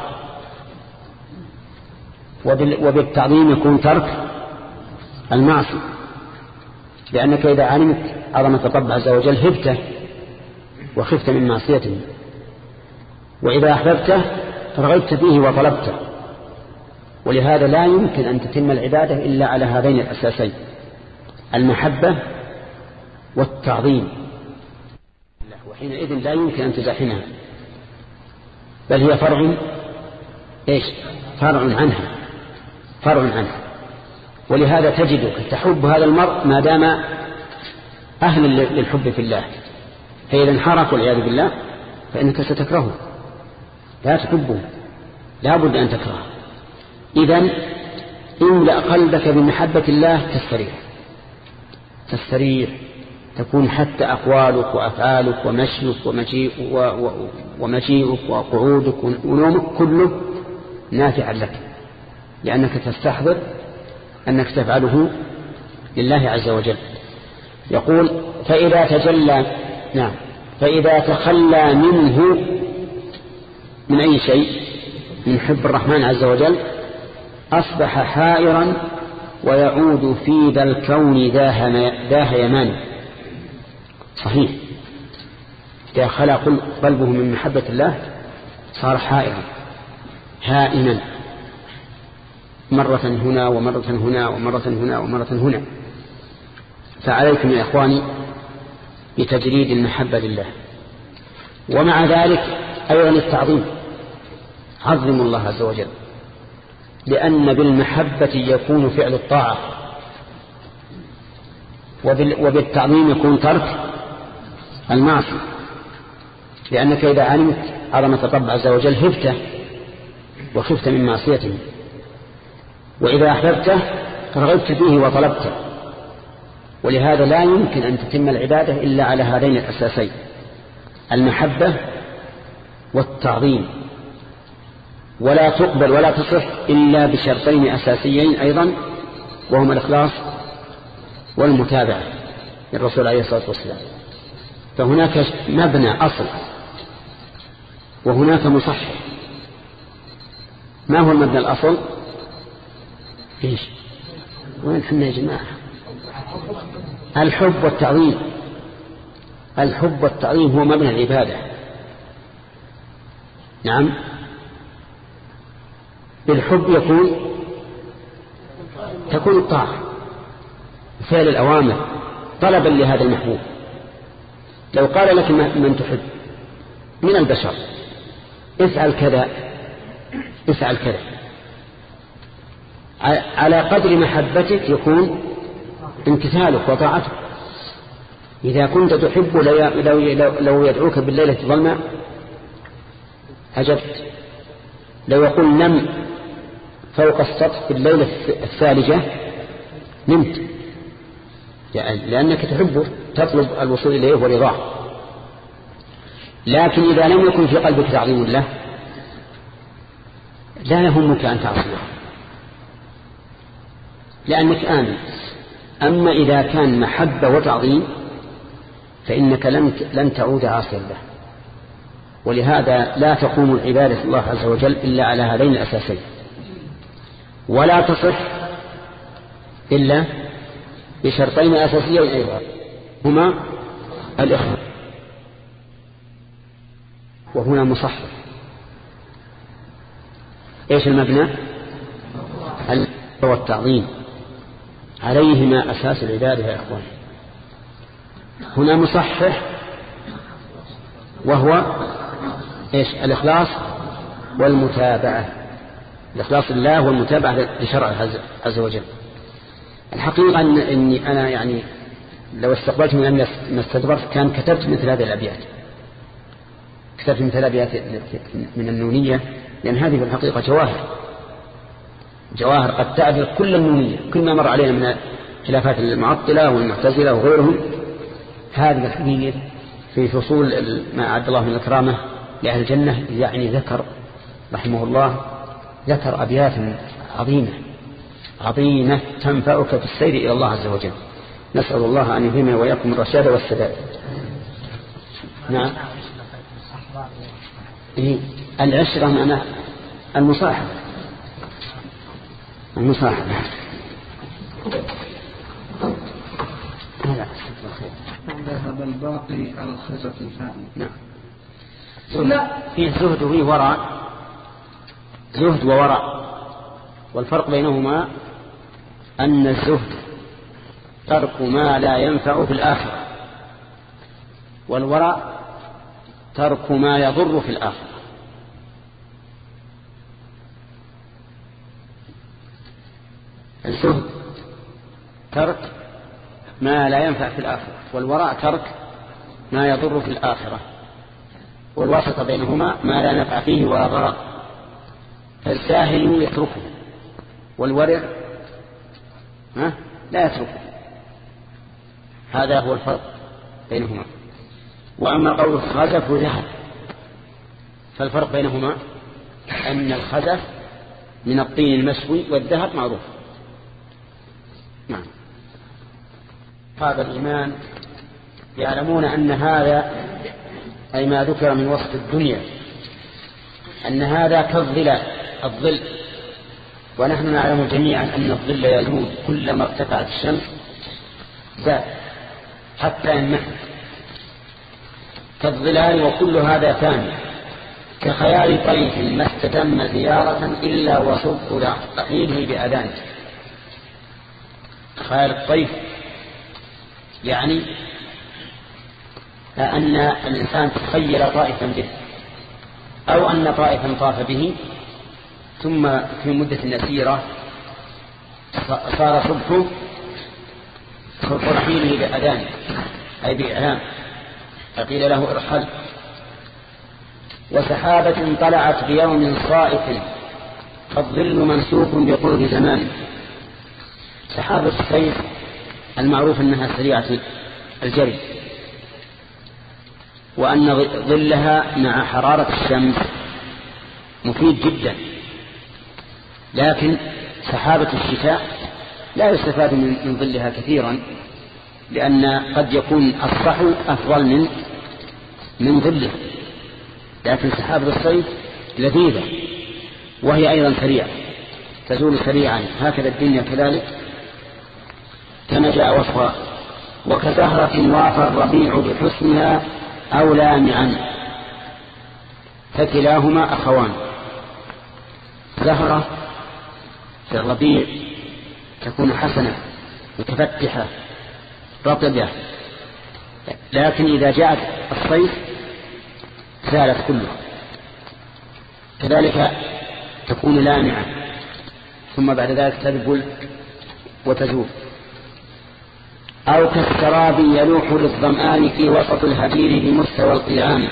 Speaker 1: وبالتعظيم يكون ترك المعصية، لأنك إذا علمت عظمة الرب عز وجل هبته وخفت من معصيته، وإذا أحببته رغبت فيه وطلبته. ولهذا لا يمكن أن تتم العبادة إلا على هذين الأساسين، المحبة والتعظيم، وحينئذ لا يمكن أن تزاحمها، بل هي فرع إيش فرع عنها فرع عنها ولهذا تجدك تحب هذا المرء ما دام أهل للحب في الله، فإذا انحرف والعياذ بالله فإنك ستكرهه، لا تحبه، لا بد أن تكرهه. إذن املأ قلبك بمحبة الله تستريح تستريح تكون حتى أقوالك وأفعالك ومشيك ومجيئك وقعودك ونومك كله نافع لك، لأنك تستحضر أنك تفعله لله عز وجل. يقول فإذا تجلى نعم فإذا تخلى منه من أي شيء من حب الرحمن عز وجل أصبح حائرا ويعود في ذا الكون ذاه يمان. صحيح، إذا خلى قلبه من محبة الله صار حائرا هائما، مرة هنا ومرة هنا ومرة هنا ومرة هنا. فعليكم يا إخواني بتجريد المحبة لله، ومع ذلك أيضا التعظيم. عظموا الله عز وجل، لأن بالمحبة يكون فعل الطاعة، وبالتعظيم يكون ترك المعصية، لأنك إذا علمت عظمة الرب عز وجل هبته وخفت من معصيته، وإذا أحببته رغبت فيه وطلبته. ولهذا لا يمكن أن تتم العبادة إلا على هذين الأساسين، المحبة والتعظيم، ولا تقبل ولا تصح إلا بشرطين أساسيين أيضا، وهما الإخلاص والمتابعة للرسول عليه الصلاة والسلام. فهناك مبنى أصل وهناك مصحح. ما هو المبنى الأصل؟ إيش وين حنا يا جماعة؟ الحب والتعظيم. الحب والتعظيم هو مبنى العبادة. نعم، بالحب يكون تكون الطاعة، فعل الأوامر طلبا لهذا المحبوب. لو قال لك من تحب من البشر افعل كذا افعل كذا، على قدر محبتك يكون امتثالك وطاعتك. إذا كنت تحب لو يدعوك بالليلة ظلمة أجبت، لو يقول نم فوق السطح في الليلة الثالجة نمت، لأنك تحبه تطلب الوصول إليه ورضاه. لكن إذا لم يكن في قلبك تعظيم الله لا يهمك أن تعصيه، لأنك آمن. أما إذا كان محبة وتعظيم فإنك لن لن تعود عاصيا له، ولهذا لا تقوم العبادة الله عز وجل إلا على هذين الأساسين، ولا تصح إلا بشرطين أساسيين أيضا هما الإخلاص. وهنا مصحح. إيش المبنى؟ والتعظيم، عليهما أساس العبادة يا إخوان. هنا مصحح وهو إيش؟ الإخلاص والمتابعة، الإخلاص لله والمتابعة لشرعه عز وجل. الحقيقة أن إني أنا يعني لو استقبلت من أن ما استدبرت كان كتبت مثل هذه الأبيات، كتبت مثل الأبيات من النونية، لأن هذه في الحقيقة جواهر جواهر قد تعبر كل النونية، كل ما مر علينا من خلافات المعطلة والمعتزلة وغيرهم. هذه الحقيقة في فصول ما أعد الله من الكرامة لأهل الجنة، يعني ذكر رحمه الله ذكر أبيات عظيمة عظيمة تنفعك في السير إلى الله عز وجل. نسأل الله أن يلهمنا وإياكم الرشاد والسداد. نعم. إيه؟ العشرة معناه المصاحبة، المصاحبة.
Speaker 3: ذهب الباقي على الخزف الفاني.
Speaker 1: نعم. لا، فيه زهد وفيه وراء، زهد ووراء، والفرق بينهما أن الزهد ترك ما لا ينفع في الآخرة، والوراء ترك ما يضر في الآخرة. الزهد ترك ما لا ينفع في الآخرة، والوراء ترك ما يضر في الآخرة، والوسط بينهما ما لا نفع فيه ولا ضرر. فالساهل يتركه، والورع ها لا يتركه. هذا هو الفرق بينهما. وأما قول الخزف ذهب، فالفرق بينهما أن الخزف من الطين المسوي والذهب معروف. نعم. هذا الإيمان يعلمون أن هذا أي ما ذكر من وصف الدنيا أن هذا كالظلال، الظل، ونحن نعلم جميعا أن الظل يزول كلما ارتفعت الشمس زاد حتى ينمح كالظلال، وكل هذا ثاني كخيال طيف ما استتم زيارة إلا وصب رحيله بأذانه. خيال الطيف يعني أن الإنسان تخيل طائفا به، أو أن طائفا طاف به ثم في مدة يسيرة صار صبح رحيله بأذانه أي بإعلام، فقيل له ارحل. وسحابة طلعت بيوم صائف فالظل منسوق بقرب زمان. سحابة السيف المعروف أنها سريعة الجري، وأن ظلها مع حرارة الشمس مفيد جدا، لكن سحابة الشتاء لا يستفاد من ظلها كثيرا، لأن قد يكون الصحو أفضل من من ظله، لكن سحابة الصيف لذيذة وهي أيضا سريعة تزول سريعا. هكذا الدنيا كذلك كما جاء وصفها. وكزهرة واف الربيع بحسنها أو لامعا، فكلاهما أخوان. زهرة في الربيع تكون حسنة متفتحة رطبة، لكن إذا جاءت الصيف زالت كلها. كذلك تكون لامعة ثم بعد ذلك تذبل وتزول. أو كالسراب يلوح للظمآن في وسط الهدير بمستوى القيام.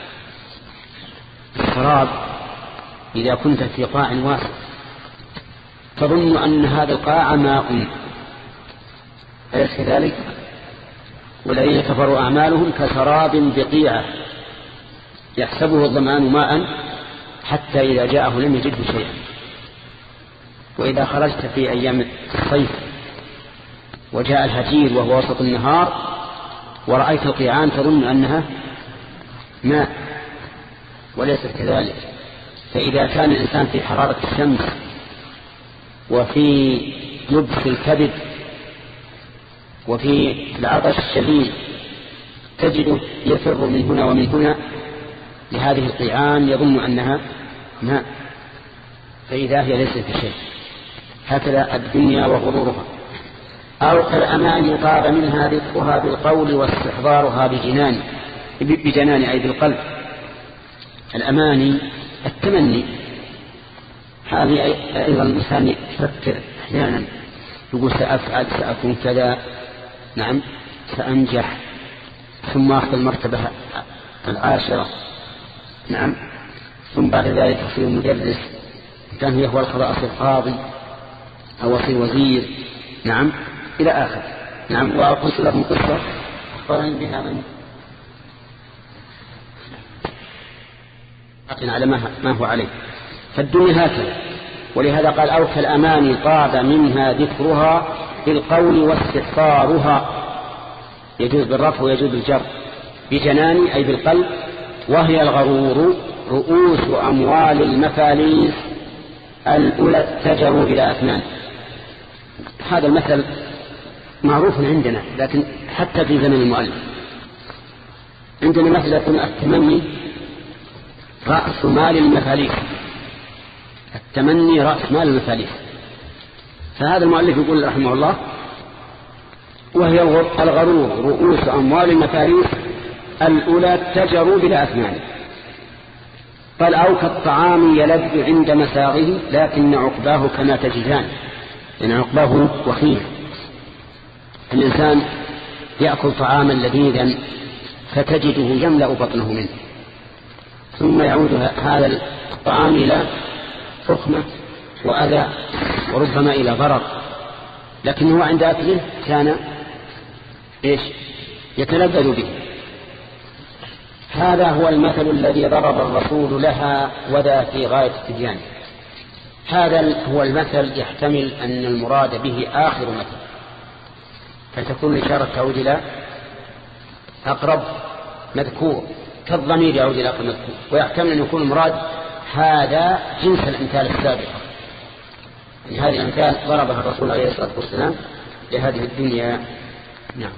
Speaker 1: السراب إذا كنت في قاع واسع تظن أن هذا القاع ماء، أليس كذلك؟ والذين كفروا أعمالهم كسراب بقيعة يحسبه الظمآن ماء حتى إذا جاءه لم يجده شيئا. وإذا خرجت في أيام الصيف وجاء الهجير وهو وسط النهار ورأيت القيعان تظن أنها ماء، وليس كذلك. فإذا كان الإنسان في حرارة الشمس وفي يبس الكبد وفي العطش الشديد تجده يفر من هنا ومن هنا لهذه القيعان يظن أنها ماء، فإذا هي ليست بشيء. هكذا الدنيا وغرورها. أو كالأماني طاب منها ذكرها بالقول واستحضارها بجنان بجنان أي بالقلب. الأماني التمني، هذه أيضا الإنسان يفكر أحيانا يقول سأفعل سأكون كذا، نعم سأنجح، ثم أخذ المرتبة العاشرة، نعم، ثم بعد ذلك يصير مدرس، كان هو الخلاص القاضي أو يصير وزير، نعم، إلى آخر. نعم. وأقص لكم قصة أخبرني بها من على ما هو عليه. فالدنيا هكذا. ولهذا قال أو كالأماني طاب منها ذكرها بالقول واستحضارها، يجوز بالرفع ويجوز بالجر، بجنان أي بالقلب. وهي الغرور رؤوس أموال المفاليس الأولى اتجروا إلى أثمان. هذا المثل معروف عندنا، لكن حتى في زمن المؤلف عندنا مثل يكون التمني رأس مال المفاليس، التمني رأس مال المفاليس. فهذا المؤلف يقول رحمه الله وهي الغرور رؤوس أموال المفاليس الأولى اتجروا بلا أثمان. قال أو كالطعام يلذ عند مساغه لكن عقباه كما تجدان، يعني عقباه وخيم. الإنسان يأكل طعاما لذيذا فتجده يملأ بطنه منه، ثم يعود هذا الطعام إلى فخمة وأذى وربما إلى ضرر، لكنه عند أكله كان إيش يتلذذ به. هذا هو المثل الذي ضرب الرسول لها وذا في غاية التبيان. هذا هو المثل يحتمل أن المراد به آخر مثل، فتكون الإشارة تعود إلى أقرب مذكور كالضمير يعود إلى أقرب مذكور، ويحتمل أن يكون المراد هذا جنس الأمثال السابقة، يعني هذه الأمثال ضربها الرسول عليه الصلاة والسلام لهذه الدنيا. نعم.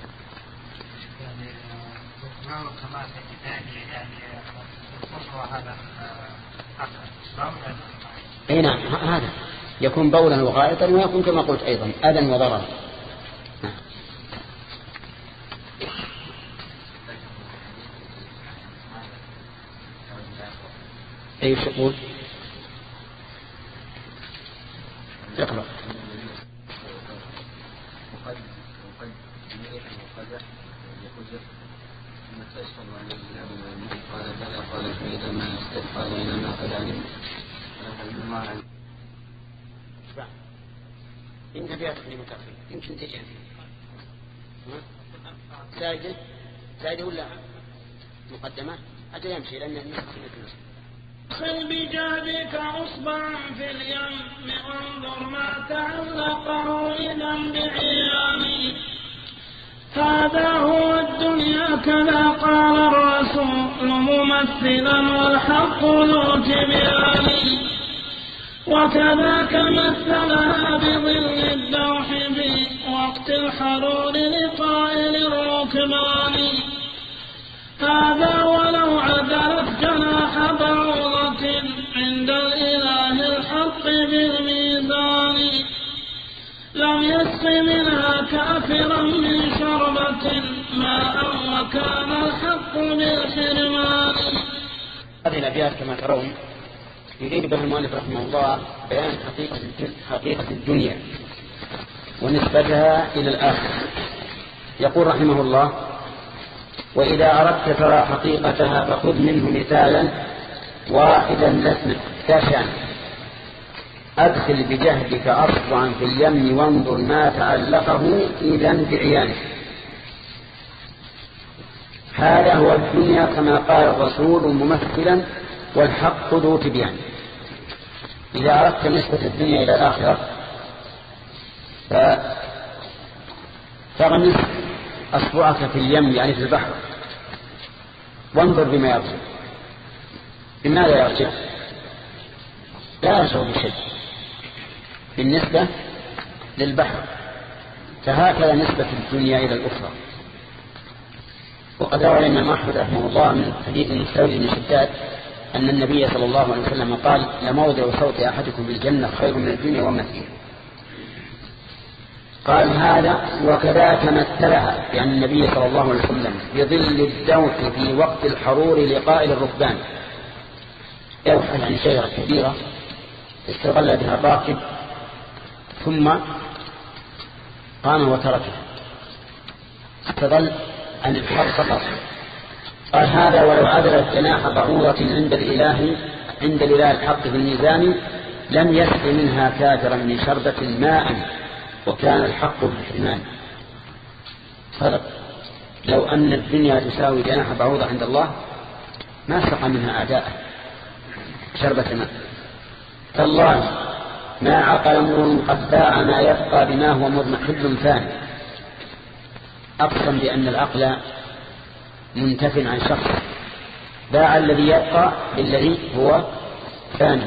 Speaker 1: اي نعم، هذا يكون بولا وغائطا، ويكون كما قلت ايضا اذى وضررا. نعم. اي شقول اقرأ. إنك فيها تقديم وتأخير، يمكن تجي زايدة زايدة ولا مقدمة حتى يمشي، لأن النسخ
Speaker 2: خل بجهدك أصبعا في اليم وانظر ما تعلقه إذا بعياني. هذا هو الدنيا كذا قال الرسول ممثلا والحق ذو تبيان، وكذاك مثلها بظل الدوح في وقت الحرور لقائل الركبان. هذا ولو عدلت جناح بعوضة عند الإله الحق بالميزان، لم يسق منها كافرا من شربة ماء وكان الحق بالحرمان.
Speaker 1: هذه الأبيات كما ترون يريد بها المؤلف رحمه الله بيان حقيقة حقيقة الدنيا ونسبتها إلى الآخرة. يقول رحمه الله وإذا أردت ترى حقيقتها فخذ منه مثالا واحدا لسنا كاشان. أدخل بجهدك أصبعا في اليم وانظر ما تعلقه إذا بعيانه. هذا هو الدنيا كما قال الرسول ممثلا والحق ذو تبيان. إذا أردت نسبة الدنيا إلى الآخرة فغمس أصبعك في اليم يعني في البحر وانظر بما يبصر. بماذا يرجع؟ لا يرجع بشيء بالنسبة للبحر. فهكذا نسبة الدنيا إلى الأخرى. وقد روى الإمام أحمد رحمه الله من حديث المستورد بن شداد أن النبي صلى الله عليه وسلم قال: لموضع صوت أحدكم بالجنة خير من الدنيا وما فيها. قال هذا وكذاك مثلها يعني النبي صلى الله عليه وسلم بظل الدوح في وقت الحرور لقائل الركبان. دوح يعني شجرة كبيرة استغل بها الراكب ثم قام وتركها استظل عن الحر فقط. قال هذا ولو عدلت جناح بعوضة عند الإله عند الإله الحق في الميزان لم يسق منها كافرا من شربة ماء وكان الحق بالحرمان. فرق لو أن الدنيا تساوي جناح بعوضة عند الله ما سقى منها أعداءه شربة ماء. فالله ما عقل امر قد باع ما يبقى بما هو مضمحل ثاني. أقسم بأن العقل منتف عن شخص، باع الذي يبقى بالذي هو ثاني.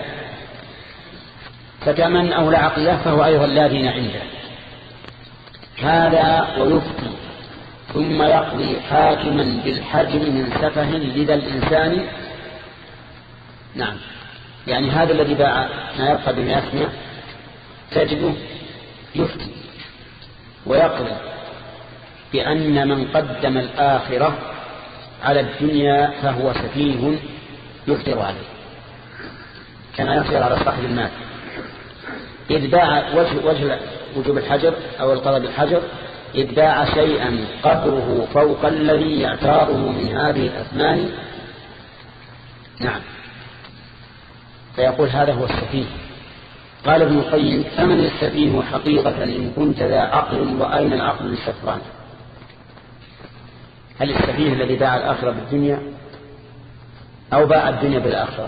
Speaker 1: فكمن أولى عقله فهو أيضا لا دين عنده. هذا ويفتي ثم يقضي حاكما بالحجر من سفه لدى الإنسان. نعم يعني هذا الذي باع ما يبقى بمئة تجده يفتي ويقضي بأن من قدم الآخرة على الدنيا فهو سفيه يفتر عليه كما يفتر على صاحب المال. إذ باع وجه, وجه وجوب الحجر أو القضاء بالحجر إذ باع شيئا قدره فوق الذي يعتاره من هذه الأثمان. نعم فيقول هذا هو السفيه. قال ابن القيم فمن السفيه حقيقة إن كنت ذا عقل وأين العقل للسفران؟ هل السفيه الذي باع الآخرة بالدنيا أو باع الدنيا بالآخرة؟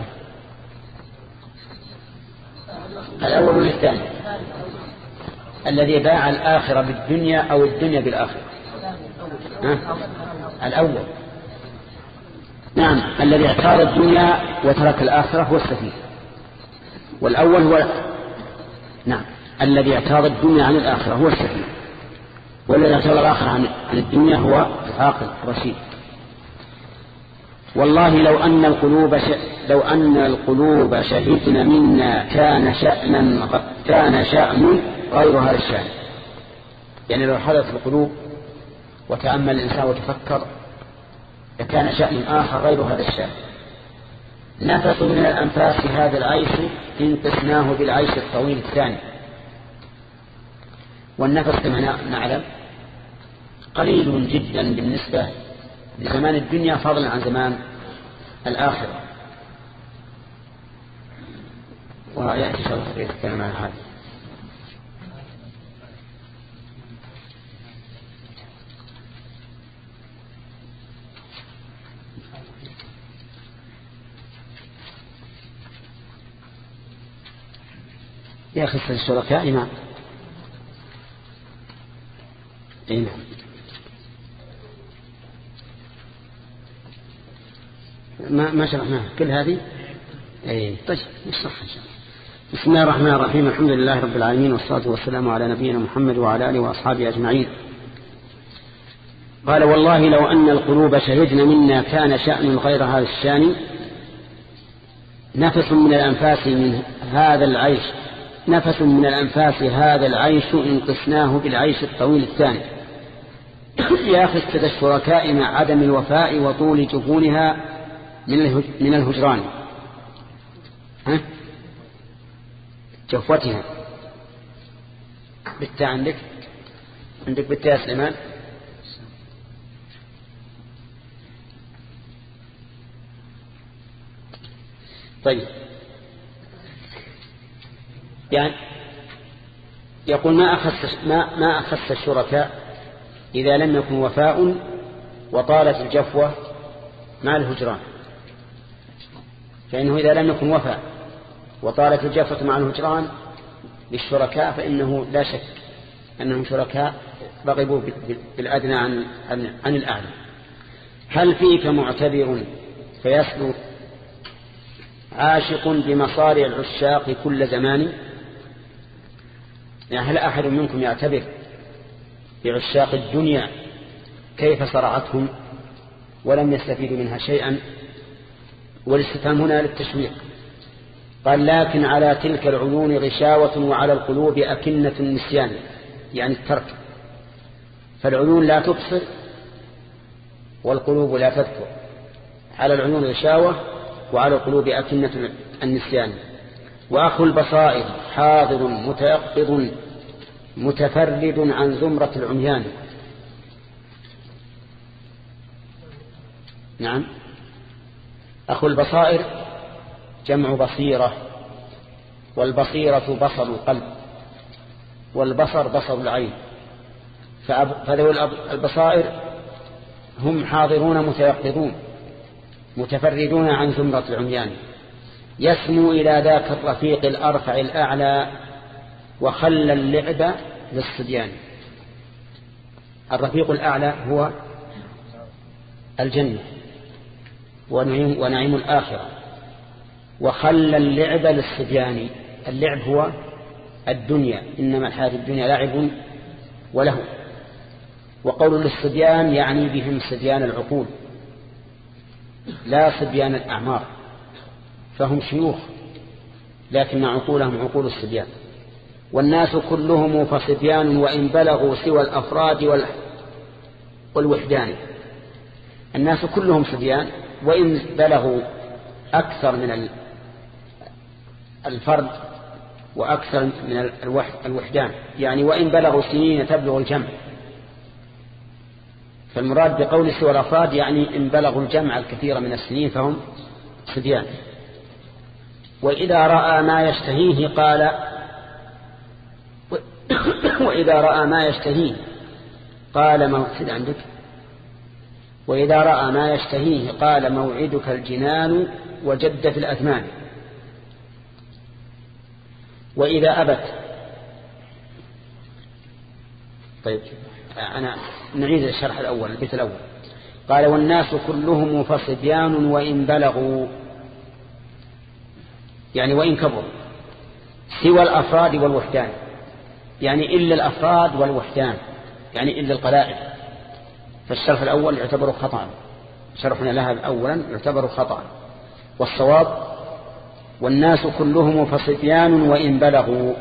Speaker 1: الأول من الثاني الذي باع الآخرة بالدنيا أو الدنيا بالآخرة؟ ها؟ الأول. نعم الذي اعتار الدنيا وترك الآخرة هو السفيه. والأول هو نعم الذي اعتار الدنيا عن الآخرة هو السفيه، والذي اعتار الآخرة عن الدنيا هو العاقل الرشيد. والله لو أن القلوب ش... لو أن القلوب شهدنا منا كان شأنا كان شأن غير هذا الشأن. يعني لو حدث القلوب وتأمل الإنسان وتفكر لكان شأن آخر غير هذا الشأن. نفس من الأنفاس هذا العيش إن قسناه بالعيش الطويل الثاني. والنفس كما نعلم قليل جدا بالنسبة لزمان الدنيا فضلا عن زمان الآخرة. ويأتي شرط يتكلم عن هذا. يخص الشركاء نعم اي نعم ما ما شرحناها كل هذه اي طيب نشرحها ان شاء الله. بسم الله الرحمن الرحيم. الحمد لله رب العالمين والصلاة والسلام على نبينا محمد وعلى آله وأصحابه أجمعين. قال والله لو أن القلوب شهدنا منا كان شأن غير هذا الشأن. نفس من الأنفاس من هذا العيش نفس من الأنفاس هذا العيش إن قسناه بالعيش الطويل الثاني. يا خسة الشركاء مع عدم الوفاء وطول جفونها من الهجران. ها؟ جفوتها بالتاء عندك عندك بالتاء سليمان. طيب يعني يقول ما أخص ما ما أخص الشركاء إذا لم يكن وفاء وطالت الجفوة مع الهجران. فإنه إذا لم يكن وفاء وطالت الجفوة مع الهجران للشركاء فإنه لا شك أنهم شركاء رغبوا بالأدنى عن عن الأعلى. هل فيك معتبر فيسلو عاشق بمصارع العشاق كل زمان. يعني هل أحد منكم يعتبر بعشاق الدنيا كيف صرعتهم ولم يستفيدوا منها شيئا؟ والاستفهام هنا للتشويق. قال لكن على تلك العيون غشاوة وعلى القلوب أكنة النسيان، يعني الترك. فالعيون لا تبصر والقلوب لا تذكر. على العيون غشاوة وعلى القلوب أكنة النسيان. وأخو البصائر حاضر متيقظ متفرد عن زمرة العميان. نعم، أخو البصائر جمع بصيرة، والبصيرة بصر القلب، والبصر بصر العين. فذوي البصائر هم حاضرون متيقظون متفردون عن زمرة العميان. يسمو إلى ذاك الرفيق الأرفع الأعلى وخلى اللعب للصبيان. الرفيق الأعلى هو الجنة ونعيم, ونعيم الآخرة. وخلى اللعب للصبيان، اللعب هو الدنيا، إنما الحياة الدنيا لعب وله. وقول للصبيان يعني بهم صبيان العقول لا صبيان الأعمار، فهم شيوخ لكن عقولهم عقول الصبيان. والناس كلهم فصبيان وإن بلغوا سوى الأفراد والوحدان. الناس كلهم صبيان وإن بلغوا أكثر من الفرد وأكثر من الوحدان، يعني وإن بلغوا سنين تبلغ الجمع. فالمراد بقول سوى الأفراد يعني إن بلغوا الجمع الكثير من السنين فهم صبيان. وإذا رأى ما يشتهيه قال وإذا رأى ما يشتهيه قال موعد عندك وإذا رأى ما يشتهيه قال موعدك الجنان وجد في الأثمان. وإذا أبت. طيب أنا نعيد الشرح الأول البيت الأول. قال والناس كلهم فصبيان وإن بلغوا، يعني وإن كبروا، سوى الأفراد والوحدان، يعني إلا الأفراد والوحدان، يعني إلا القلائل. فالشرح الأول يعتبر خطأ، شرحنا لها أولا يعتبر خطأ. والصواب والناس كلهم فصبيان وإن بلغوا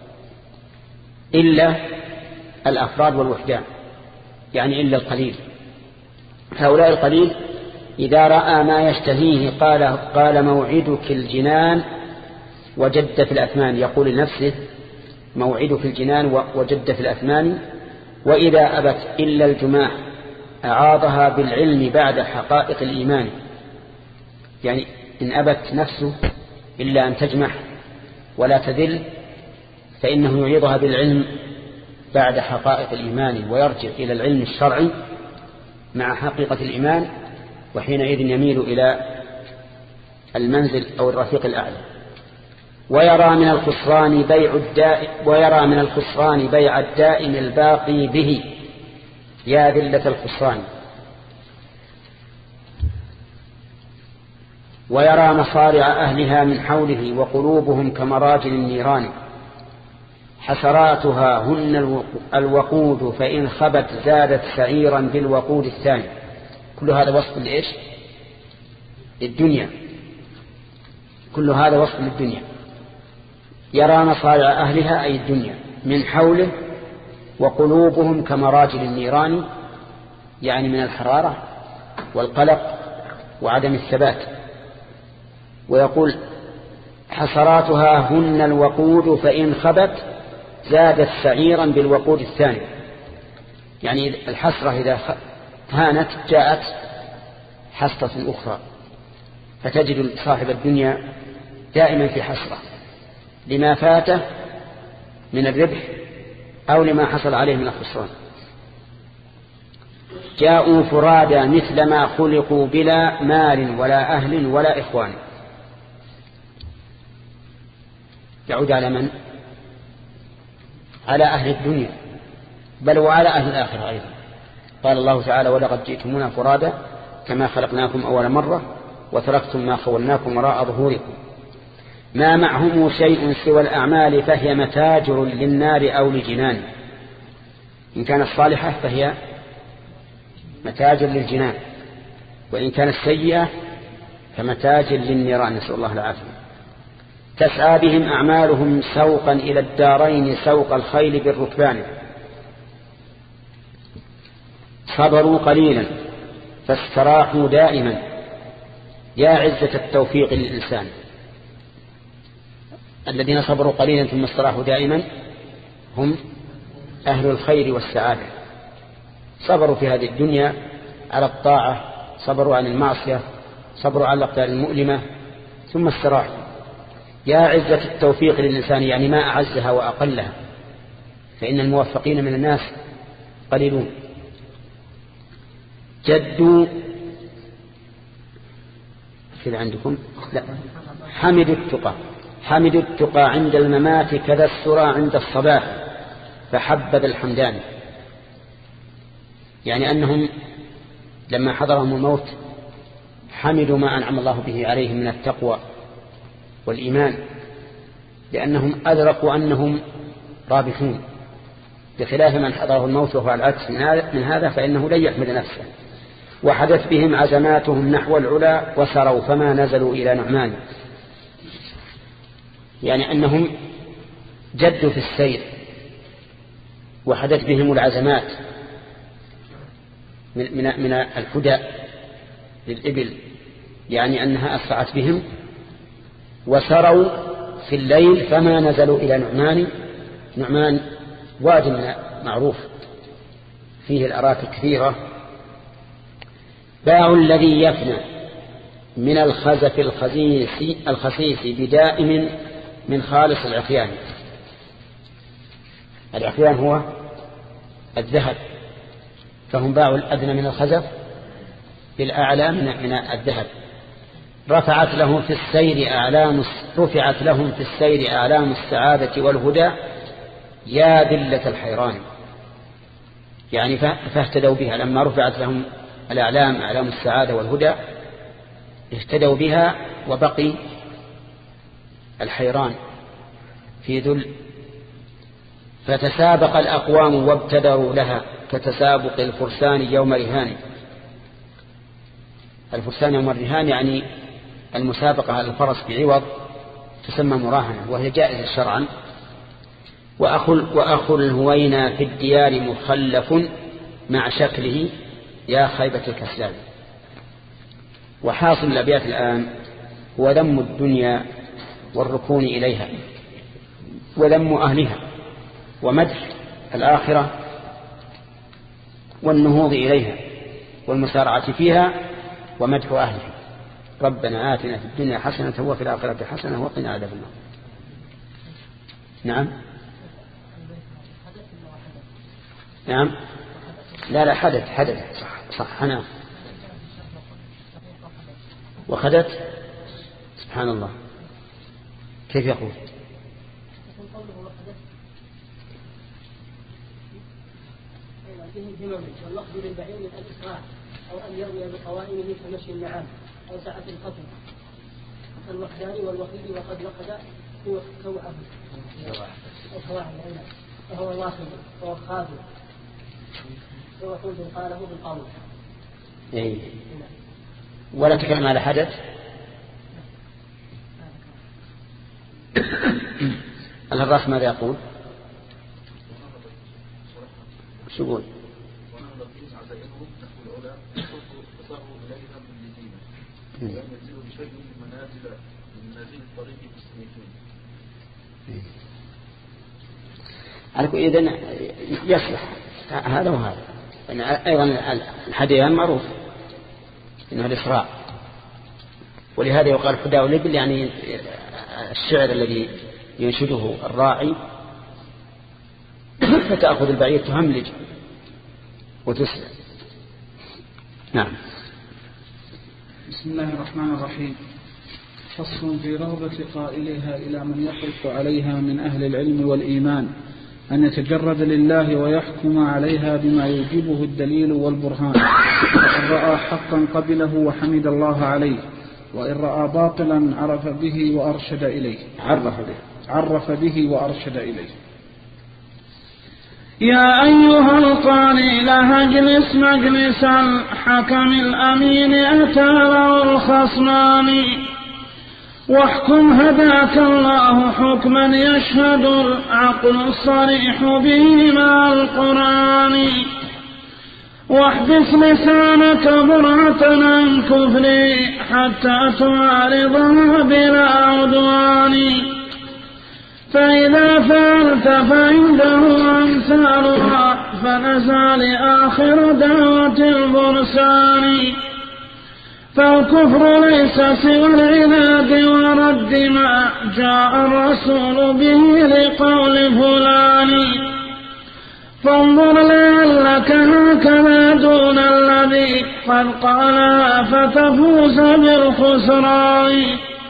Speaker 1: إلا الأفراد والوحدان، يعني إلا القليل. هؤلاء القليل إذا رأى ما يشتهيه قال, قال موعدك الجنان وجد في الأثمان، يقول لنفسه موعدك الجنان وجد في الأثمان. وإذا أبت إلا الجماح أعاضها بالعلم بعد حقائق الإيمان، يعني إن أبت نفسه إلا أن تجمح ولا تذل فإنه يعيضها بالعلم بعد حقائق الإيمان، ويرجع إلى العلم الشرعي مع حقيقة الإيمان، وحينئذ يميل إلى المنزل أو الرفيق الأعلى. ويرى من الخسران بيع الدائم ويرى من الخسران بيع الدائم الباقي به يا ذلة الخسران. ويرى مصارع أهلها من حوله وقلوبهم كمراجل النيران. حسراتها هن الوقود فإن خبت زادت سعيرا بالوقود الثاني. كل هذا وصف لإيش؟ للدنيا، كل هذا وصف للدنيا. يرى مصارع أهلها أي الدنيا من حوله وقلوبهم كمراجل النيران، يعني من الحرارة والقلق وعدم الثبات. ويقول حسراتها هن الوقود فإن خبت زادت سعيرا بالوقود الثاني، يعني الحسرة إذا هانت جاءت حسرة أخرى. فتجد صاحب الدنيا دائما في حسرة لما فاته من الربح أو لما حصل عليه من الخسران. جاءوا فرادا مثل ما خلقوا بلا مال ولا أهل ولا إخوان. يعود على من؟ على أهل الدنيا، بل وعلى أهل الآخرة أيضا. قال الله تعالى ولقد جئتمونا فرادا كما خلقناكم أول مرة وتركتم ما خولناكم وراء ظهوركم. ما معهم شيء سوى الأعمال فهي متاجر للنار أو لجنان. إن كانت صالحة فهي متاجر للجنان، وإن كانت سيئة فمتاجر للنيران، نسأل الله العافية. تسعى بهم أعمالهم سوقا إلى الدارين سوق الخيل بالركبان. صبروا قليلا فاستراحوا دائما. يا عزة التوفيق للإنسان، الذين صبروا قليلا ثم استراحوا دائما هم أهل الخير والسعادة. صبروا في هذه الدنيا على الطاعة، صبروا عن المعصية، صبروا على الأقدار المؤلمة، ثم استراحوا. يا عزة التوفيق للإنسان، يعني ما أعزها وأقلها، فإن الموفقين من الناس قليلون. جدوا كذا عندكم، لا، حمدوا التقى حمدوا التقى عند الممات كذا السرى عند الصباح فحبذ الحمدان. يعني أنهم لما حضرهم الموت حمدوا ما أنعم الله به عليهم من التقوى والإيمان، لأنهم أدركوا أنهم رابحون، بخلاف من حضره الموت وهو العكس من هذا فإنه لن يحمد نفسه. وحدث بهم عزماتهم نحو العلا وسروا فما نزلوا إلى نعمان. يعني أنهم جدوا في السير، وحدث بهم العزمات من, من, من الهدى للإبل، يعني أنها أسرعت بهم. وسروا في الليل فما نزلوا إلى نعمان. نعمان واد معروف فيه الأراك كثيرة. باع الذي يفنى من الخزف الخسيس, الخسيس بدائم من خالص العفيان. العفيان هو الذهب، فهم باعوا الأدنى من الخزف بالأعلى من الذهب. رفعت لهم في السير أعلام رفعت لهم في السير أعلام السعادة والهدى يا ذلة الحيران. يعني فاهتدوا بها لما رفعت لهم الأعلام أعلام السعادة والهدى، اهتدوا بها وبقي الحيران في ذل. فتسابق الأقوام وابتدروا لها كتسابق الفرسان يوم رهان. الفرسان يوم الرهان يعني المسابقة على الفرس بعوض تسمى مراهنة، وهي جائزة شرعا. وأخو, وأخو الهوينا في الديار مخلف مع شكله يا خيبة الكسلان. وحاصل الأبيات الآن هو ذم الدنيا والركون إليها وذم أهلها، ومدح الآخرة والنهوض إليها والمسارعة فيها، ومدح أهلها. ربنا آتنا في الدنيا حسنة وفي الآخرة حسنة وقنا عذاب النار. نعم نعم لا لا حدث حدث صح صح أنا وخدت. سبحان الله، كيف يقول؟
Speaker 4: واللفظ للبعير من الإسراع أو أن يروي بقوائمه كمشي النعام أو سعة القطر كالوحدان والوخيل وقد لقد هو كوعه أو كواعه فهو الواخل وهو الخاذل وهو كل قاله بالقول.
Speaker 1: إيه. ولا تكلم على حدث. الراس ماذا يقول؟ شو يقول؟ إذن يصلح هذا وهذا. أيضا الحديان معروف إنه الإسراع، ولهذا يقال حداء الإبل، يعني الشعر الذي ينشده الراعي فتأخذ البعير تهملج وتسرع. نعم.
Speaker 3: بسم الله الرحمن الرحيم. فصل في رغبة قائلها إلى من يقف عليها من أهل العلم والإيمان أن يتجرد لله ويحكم عليها بما يوجبه الدليل والبرهان، وقد رأى حقا قبله وحمد الله عليه، وإن رأى باطلا عرف به وأرشد إليه
Speaker 1: عرف به
Speaker 3: عرف به وأرشد إليه.
Speaker 2: يا أيها القارئ لها اجلس مجلس الحكم الأمين أتى له الخصمان واحكم هداك الله حكما يشهد العقل الصريح به مع القرآن واحبس لسانك برهة عن كفري حتى تعارضها بلا عدوان فإذا فعلت فعنده أمثالها فنزع لآخر دعوة البرسان فالكفر ليس سوى العناد ورد ما جاء الرسول به لقول فلان فانظر لعلك هكذا دون الذي قد قالها فتفوز بالخسران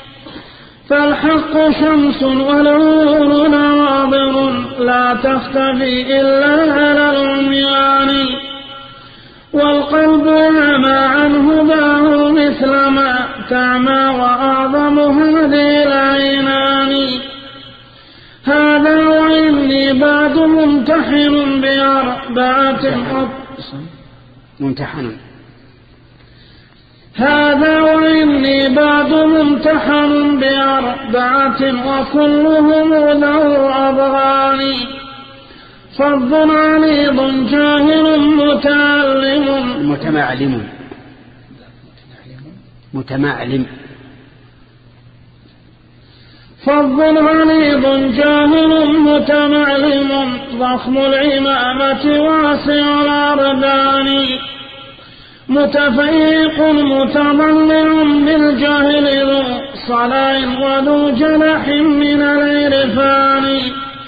Speaker 2: فالحق شمس والنور ناظر لا تختفي إلا على العميان والقلب يعمى عنه هداه مثل ما تعمى وأعظم هذه العينان هذا وإني بعد ممتحن بأربعة
Speaker 1: ممتحن
Speaker 2: هذا وإني بعد ممتحن بأربعة وكلهم ذو أضغان فض عليض جاهل متعلم
Speaker 1: متمعلم متمعلم
Speaker 2: فض عليض جاهل متمعلم ضخم العمامة واسع الأردان متفيق متضلع بالجهل ذو صلاع وذو جنح من العرفان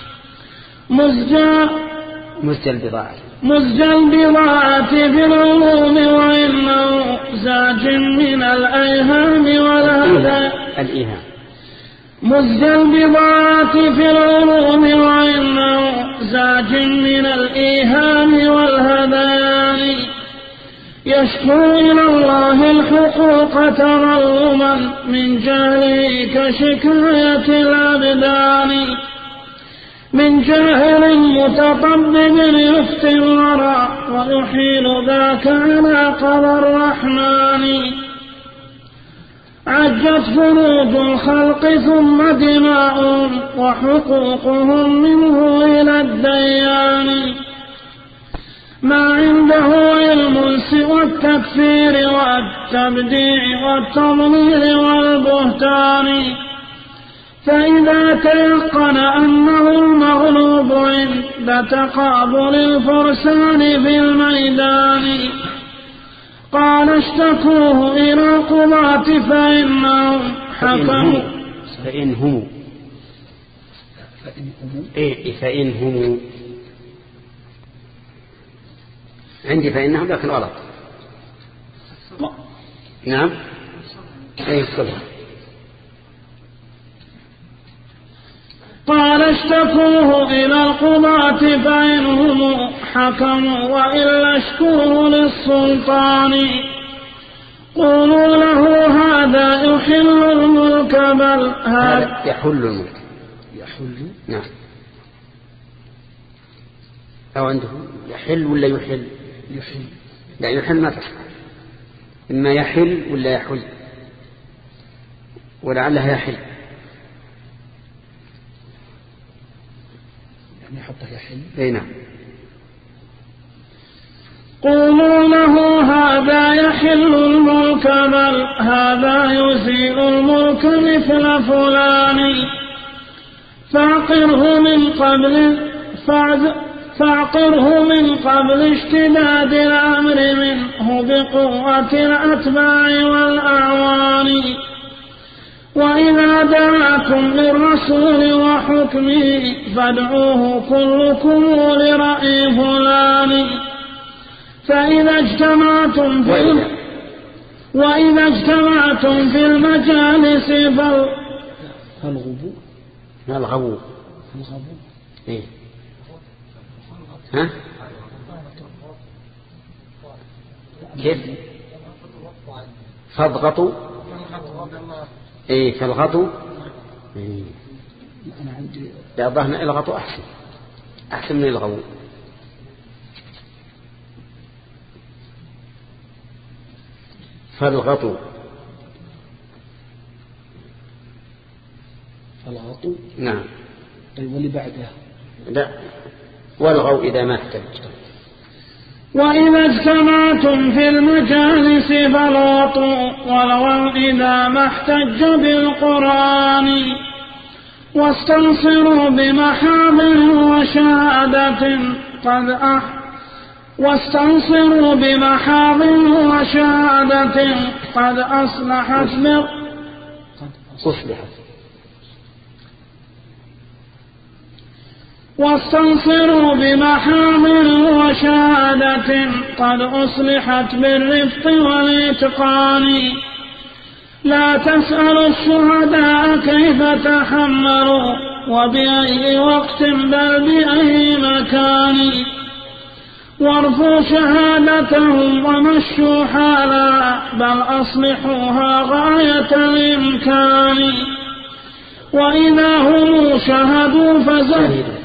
Speaker 2: مزجى
Speaker 1: مزجى البضاعة
Speaker 2: مزجى البضاعة في العلوم وإنه زاج من الأيهام والهدى
Speaker 1: الإيهام
Speaker 2: مزجى البضاعة في العلوم وإنه زاج من الإيهام والهذيان يشكو إلى الله الحقوق تظلما من جهله كشكاية الأبدان من جاهل متطبب يفتي الورى ويحيل ذاك على قضى الرحمن عجت فروج الخلق ثم دماء وحقوقهم منه إلى الديان ما عنده علم سوى التكفير والتبديع والتضليل والبهتان فإذا تيقن أنه المغلوب عند تقابل الفرسان في الميدان قال اشتكوه إلى القضاة فإنهم حكموا
Speaker 1: فإنهم إيه فإنهم عندي فإنهم لكن غلط نعم أي الصبر
Speaker 2: قال اشتكوه إلى القضاة فإنهم حكموا وإلا اشكوه للسلطان قولوا له هذا يحل الملك بل هذا
Speaker 1: يحل الملك
Speaker 3: يحل
Speaker 1: نعم أو عنده يحل ولا يحل
Speaker 3: يحل
Speaker 1: لا يحل ما تصح إما يحل ولا يحل ولعلها يحل
Speaker 3: يعني حتى يحل
Speaker 1: أي نعم
Speaker 2: قولوا له هذا يحل الملك بل هذا يزيل الملك مثل فلان فاعقره من قبل فاعقره من قبل اشتداد الأمر منه بقوة الأتباع والأعوان وإذا دعاكم للرسول وحكمه فادعوه كلكم لرأي فلان فإذا اجتمعتم في
Speaker 1: وإذا,
Speaker 2: وإذا اجتمعتم في المجالس فال
Speaker 3: الغبو
Speaker 1: الغبو
Speaker 3: الغبو
Speaker 1: إيه ها كيف فاضغطوا إيه فالغطو إيه.
Speaker 3: أنا عندي
Speaker 1: لا ظهرنا الغطو أحسن أحسن من الغو. فالغطو
Speaker 3: فالغطو
Speaker 1: نعم.
Speaker 3: طيب واللي بعدها
Speaker 1: لا والغو إذا ما احتج.
Speaker 2: وإذا اجتمعتم في المجالس فالغطوا والغو إذا ما احتج بالقرآن واستنصروا بمحامل وشهادة قد أح واستنصروا بمحامل وشهادة قد أصلحت من
Speaker 1: أصلحت
Speaker 2: واستنصروا بمحامل وشهادة قد أصلحت بالرفق والإتقان لا تسألوا الشهداء كيف تحملوا وبأي وقت بل بأي مكان وارفوا شهادتهم ومشوا حالا بل أصلحوها غاية الإمكان وإذا هم شهدوا فزكوا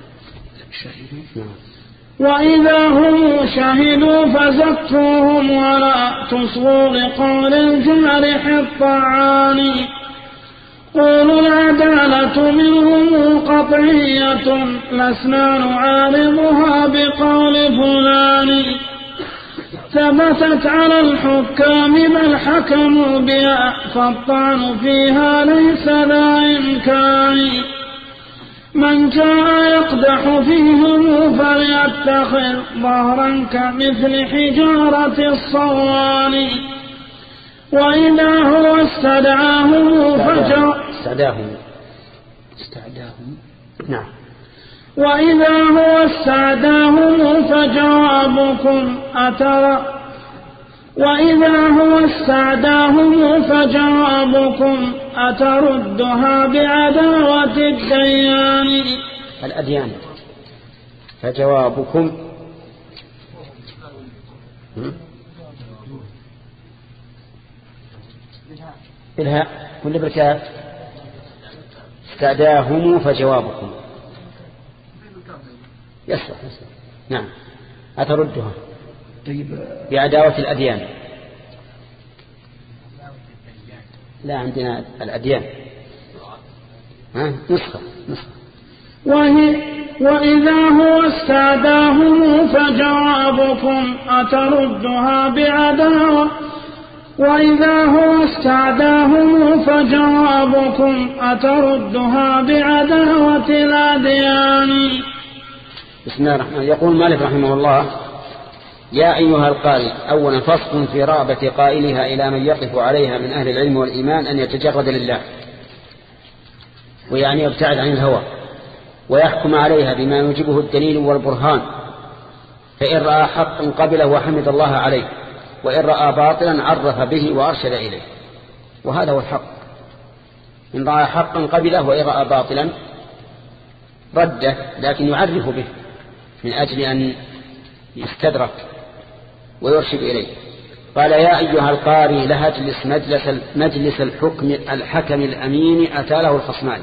Speaker 2: وإذا هم شهدوا فزكوهم ولا تصغوا لقول الجارح الطعان قولوا العدالة منهم قطعية لسنا نعارضها بقول فلان ثبتت على الحكام بل حكموا بها فالطعن فيها ليس ذا إمكان من جاء يقدح فيهم فليتخذ ظهرا كمثل حجارة الصوان وإذا هو استدعاهم فجاء
Speaker 1: استدعاهم
Speaker 3: استعداهم
Speaker 1: نعم
Speaker 2: وإذا هو استعداهم فجوابكم أترى وإذا هو استعداهم فجوابكم أتردها بعداوة الديان
Speaker 1: الأديان فجوابكم بالهاء كل بركات استعداهم فجوابكم يصلح يصلح نعم أتردها
Speaker 3: طيب
Speaker 1: بعداوة الأديان لا عندنا الأديان ها نسخة نسخة
Speaker 2: وهي وإذا هو استعداهم فجوابكم أتردها بعداوة وإذا هو استعداهم فجوابكم أتردها بعداوة الأديان.
Speaker 1: بسم الله الرحمن الرحيم. يقول مالك رحمه الله يا أيها القارئ أولا فصل في رغبة قائلها إلى من يقف عليها من أهل العلم والإيمان أن يتجرد لله ويعني يبتعد عن الهوى ويحكم عليها بما يوجبه الدليل والبرهان فإن رأى حقا قبله وحمد الله عليه وإن رأى باطلا عرف به وأرشد إليه وهذا هو الحق. إن رأى حقا قبله وإن رأى باطلا رده لكن يعرف به من أجل أن يستدرك ويرشد إليه. قال يا أيها القاري لا تجلس مجلس, مجلس الحكم الحكم الأمين أتى له الخصمان.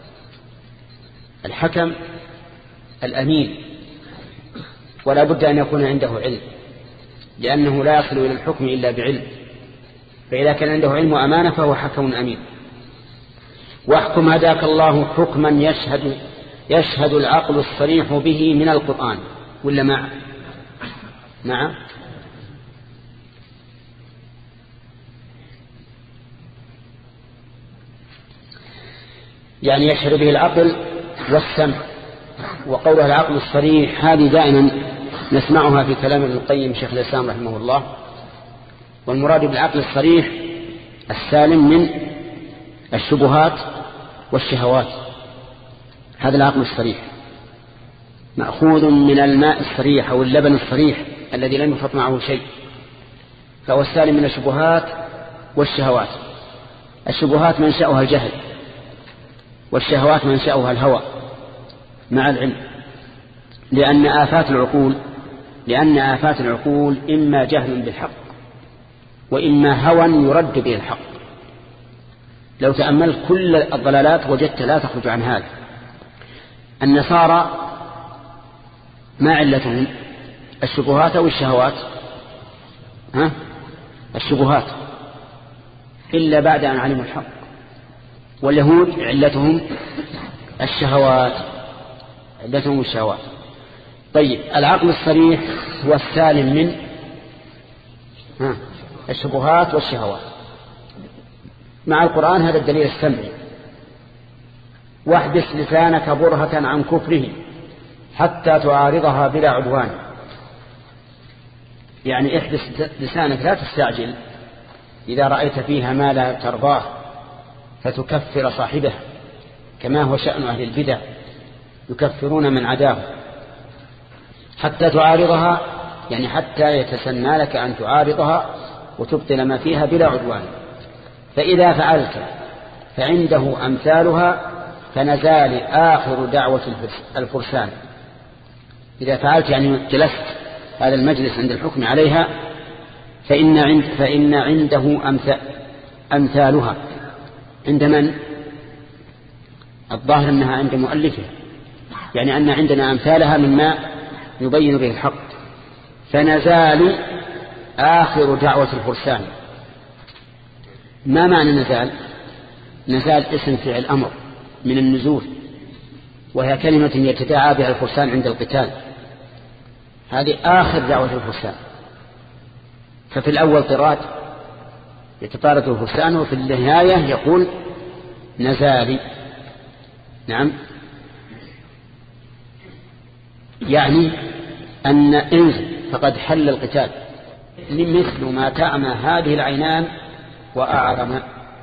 Speaker 1: الحكم الأمين ولا بد أن يكون عنده علم لأنه لا يصل إلى الحكم إلا بعلم فإذا كان عنده علم وأمانة فهو حكم أمين. واحكم هداك الله حكما يشهد يشهد العقل الصريح به من القرآن ولا مع مع يعني يشهد به العقل والسمع. وقولها العقل الصريح هذه دائما نسمعها في كلام ابن القيم شيخ الإسلام رحمه الله. والمراد بالعقل الصريح السالم من الشبهات والشهوات. هذا العقل الصريح مأخوذ من الماء الصريح أو اللبن الصريح الذي لم يخط معه شيء فهو السالم من الشبهات والشهوات. الشبهات منشأها الجهل والشهوات منشأها الهوى مع العلم لأن آفات العقول لأن آفات العقول إما جهل بالحق وإما هوى يرد به الحق لو تأملت كل الضلالات وجدت لا تخرج عن هذا. النصارى ما علتهم؟ الشبهات أو الشهوات؟ ها؟ الشبهات إلا بعد أن علموا الحق. واليهود علتهم الشهوات، علتهم الشهوات. طيب العقل الصريح هو السالم من ها الشبهات والشهوات. مع القرآن هذا الدليل السمعي: واحبس لسانك برهة عن كفره حتى تعارضها بلا عدوان. يعني احبس لسانك، لا تستعجل إذا رأيت فيها ما لا ترضاه فتكفر صاحبه، كما هو شأن أهل البدع، يكفرون من عداه. حتى تعارضها يعني حتى يتسنى لك أن تعارضها وتبطل ما فيها بلا عدوان. فإذا فعلت فعنده أمثالها فنزال آخر دعوة الفرسان. إذا فعلت يعني جلست هذا المجلس عند الحكم عليها فإن, عند فإن عنده أمثالها. عند من؟ الظاهر أنها عند مؤلفه، يعني أن عندنا أمثالها مما يبين به الحق. فنزال آخر دعوة الفرسان. ما معنى نزال؟ نزال اسم فعل أمر من النزول، وهي كلمة يتداعى بها الفرسان عند القتال. هذه آخر دعوة الفرسان. ففي الأول طراد يتطارد الفرسان، وفي النهاية يقول نزالي. نعم، يعني أن انزل فقد حل القتال، مثل ما تعمى هذه العينان وأعظم.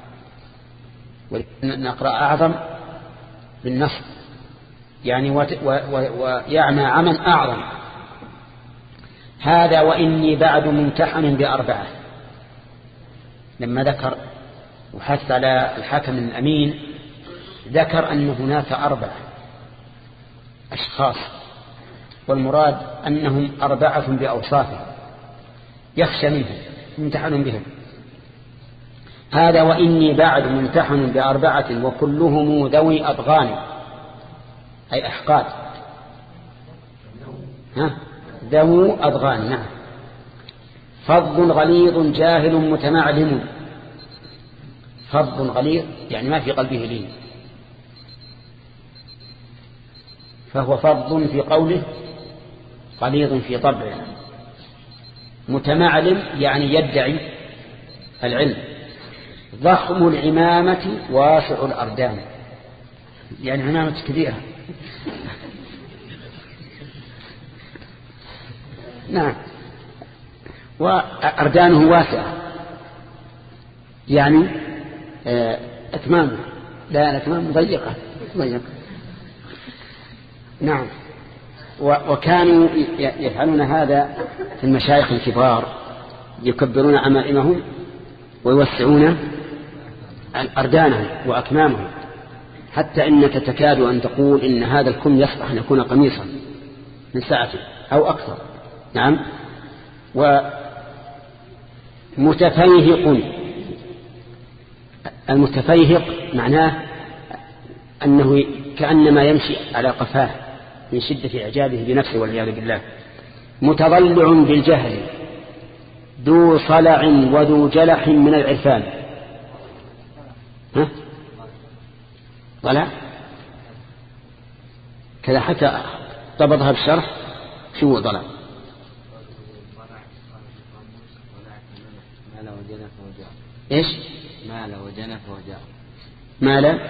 Speaker 1: ونقرأ أعظم بالنصب، يعني ويعمى عمى أعظم. هذا وإني بعد ممتحن بأربعة. لما ذكر وحث على الحاكم الأمين ذكر أن هناك أربعة أشخاص، والمراد أنهم أربعة بأوصافهم يخشى منهم ممتحن بهم. هذا وإني بعد ممتحن بأربعة وكلهم ذوي أضغان، أي أحقاد. ها؟ ذو أضغان. نعم. فظ غليظ جاهل متمعلم. فظ غليظ يعني ما في قلبه لين، فهو فظ في قوله غليظ في طبعه. متمعلم يعني يدعي العلم. ضخم العمامة واسع الأردان، يعني عمامة كبيرة. نعم. وأردانه واسعة يعني أكمامه، لا الأكمام ضيقة ضيقة. نعم. وكانوا يفعلون هذا في المشايخ الكبار، يكبرون عمائمهم ويوسعون أردانهم وأكمامهم، حتى إنك تكاد أن تقول إن هذا الكم يصلح أن يكون قميصا من ساعته أو أكثر. نعم. ومتفيهق. المتفيهق معناه أنه كأنما يمشي على قفاه من شدة إعجابه بنفسه والعياذ بالله. متضلع بالجهل ذو صلع وذو جلح من العرفان. ها؟ ضلع كذا حتى ضبطها بالشرح. شو ضلع؟ ايش؟
Speaker 5: مال وجنف وجاء.
Speaker 1: مال.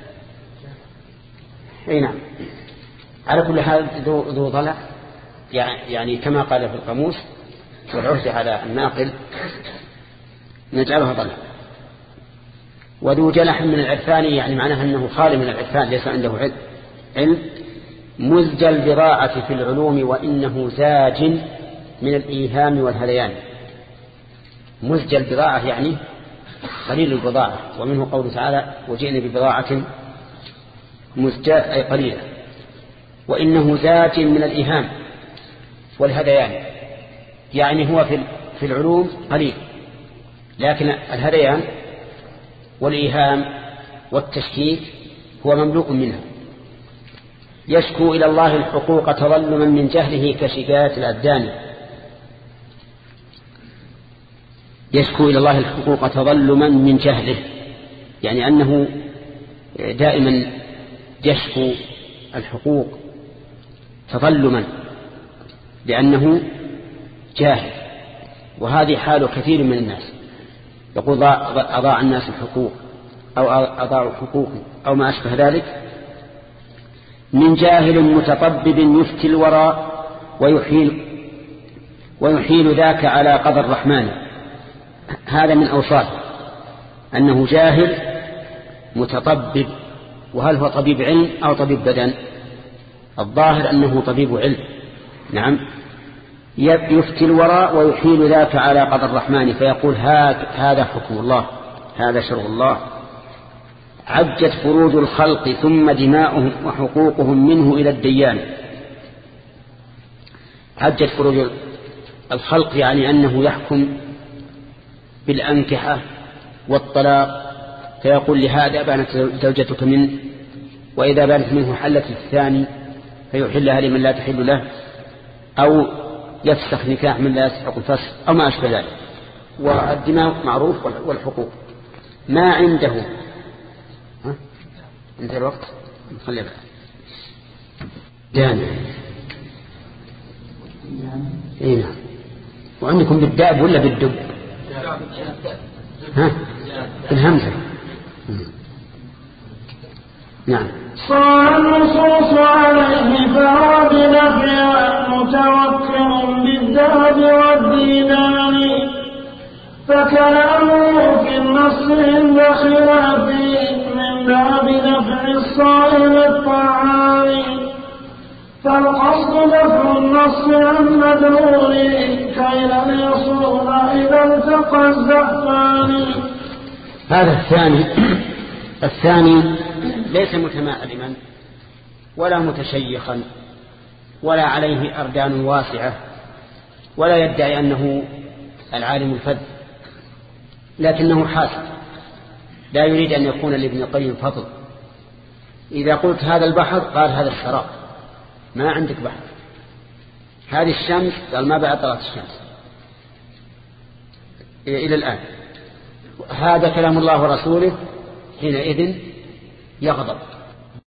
Speaker 1: اي نعم. على كل حال ذو ذو ضلع يعني كما قال في القاموس والعهد على الناقل نجعلها ضلع. وذو جلح من العرفان يعني معناها أنه خالي من العرفان، ليس عنده علم. مزج البضاعة في العلوم وإنه زاج من الإيهام والهذيان. مزج البضاعة يعني قليل البضاعة، ومنه قوله تعالى وجئنا ببضاعة مزجاة أي قليلة. وإنه زاج من الإيهام والهذيان، يعني هو في في العلوم قليل، لكن الهذيان والإيهام والتشكيك هو مملوء منها. يشكو إلى الله الحقوق تظلما من جهله كشكاية الأبدان. يشكو إلى الله الحقوق تظلما من جهله، يعني أنه دائما يشكو الحقوق تظلما لأنه جاهل، وهذه حال كثير من الناس. يقول أضاع الناس الحقوق أو أضاعوا حقوقهم أو ما أشبه ذلك، من جاهل متطبب يفتي الورى ويحيل, ويحيل ذاك على قدر الرحمن. هذا من أوصافه أنه جاهل متطبب. وهل هو طبيب علم أو طبيب بدن؟ الظاهر أنه طبيب علم. نعم، يفتي الورى ويحيل ذاك على قدر الرحمن، فيقول هذا حكم الله، هذا شرع الله. عجت فروج الخلق ثم دماؤهم وحقوقهم منه إلى الديان. عجت فروج الخلق يعني أنه يحكم بالأنكحة والطلاق، فيقول لهذا بانت زوجتك منه، وإذا بانت منه حلت الثاني فيحلها لمن لا تحل له، أو يفسخ نكاح من لا يستحق الفسخ أو ما أشبه ذلك. والدماء معروف والحقوق ما عنده. ها؟ انتهى الوقت، نخلي بقى دان. اي نعم. وعندكم بالداب ولا بالدب؟ ها؟ بالهمزة. نعم.
Speaker 2: صار النصوص عليه فهو بنفعها متوكل بالذهب والدينار، فكلامه في النص عند خلافه من باب نفع الصائم الطعام، فالقصد دفع النص عن مدلوله كي لن يصول إذا التقى الزحفان.
Speaker 1: هذا الثاني الثاني ليس متمائما ولا متشيخا ولا عليه أردان واسعة ولا يدعي أنه العالم الفذ، لكنه حاسد لا يريد أن يكون لابن القيم فضل. إذا قلت هذا البحر قال هذا الشراب، ما عندك بحر. هذه الشمس قال ما بعد طلعت الشمس إلى الآن. هذا كلام الله ورسوله، حينئذ يغضب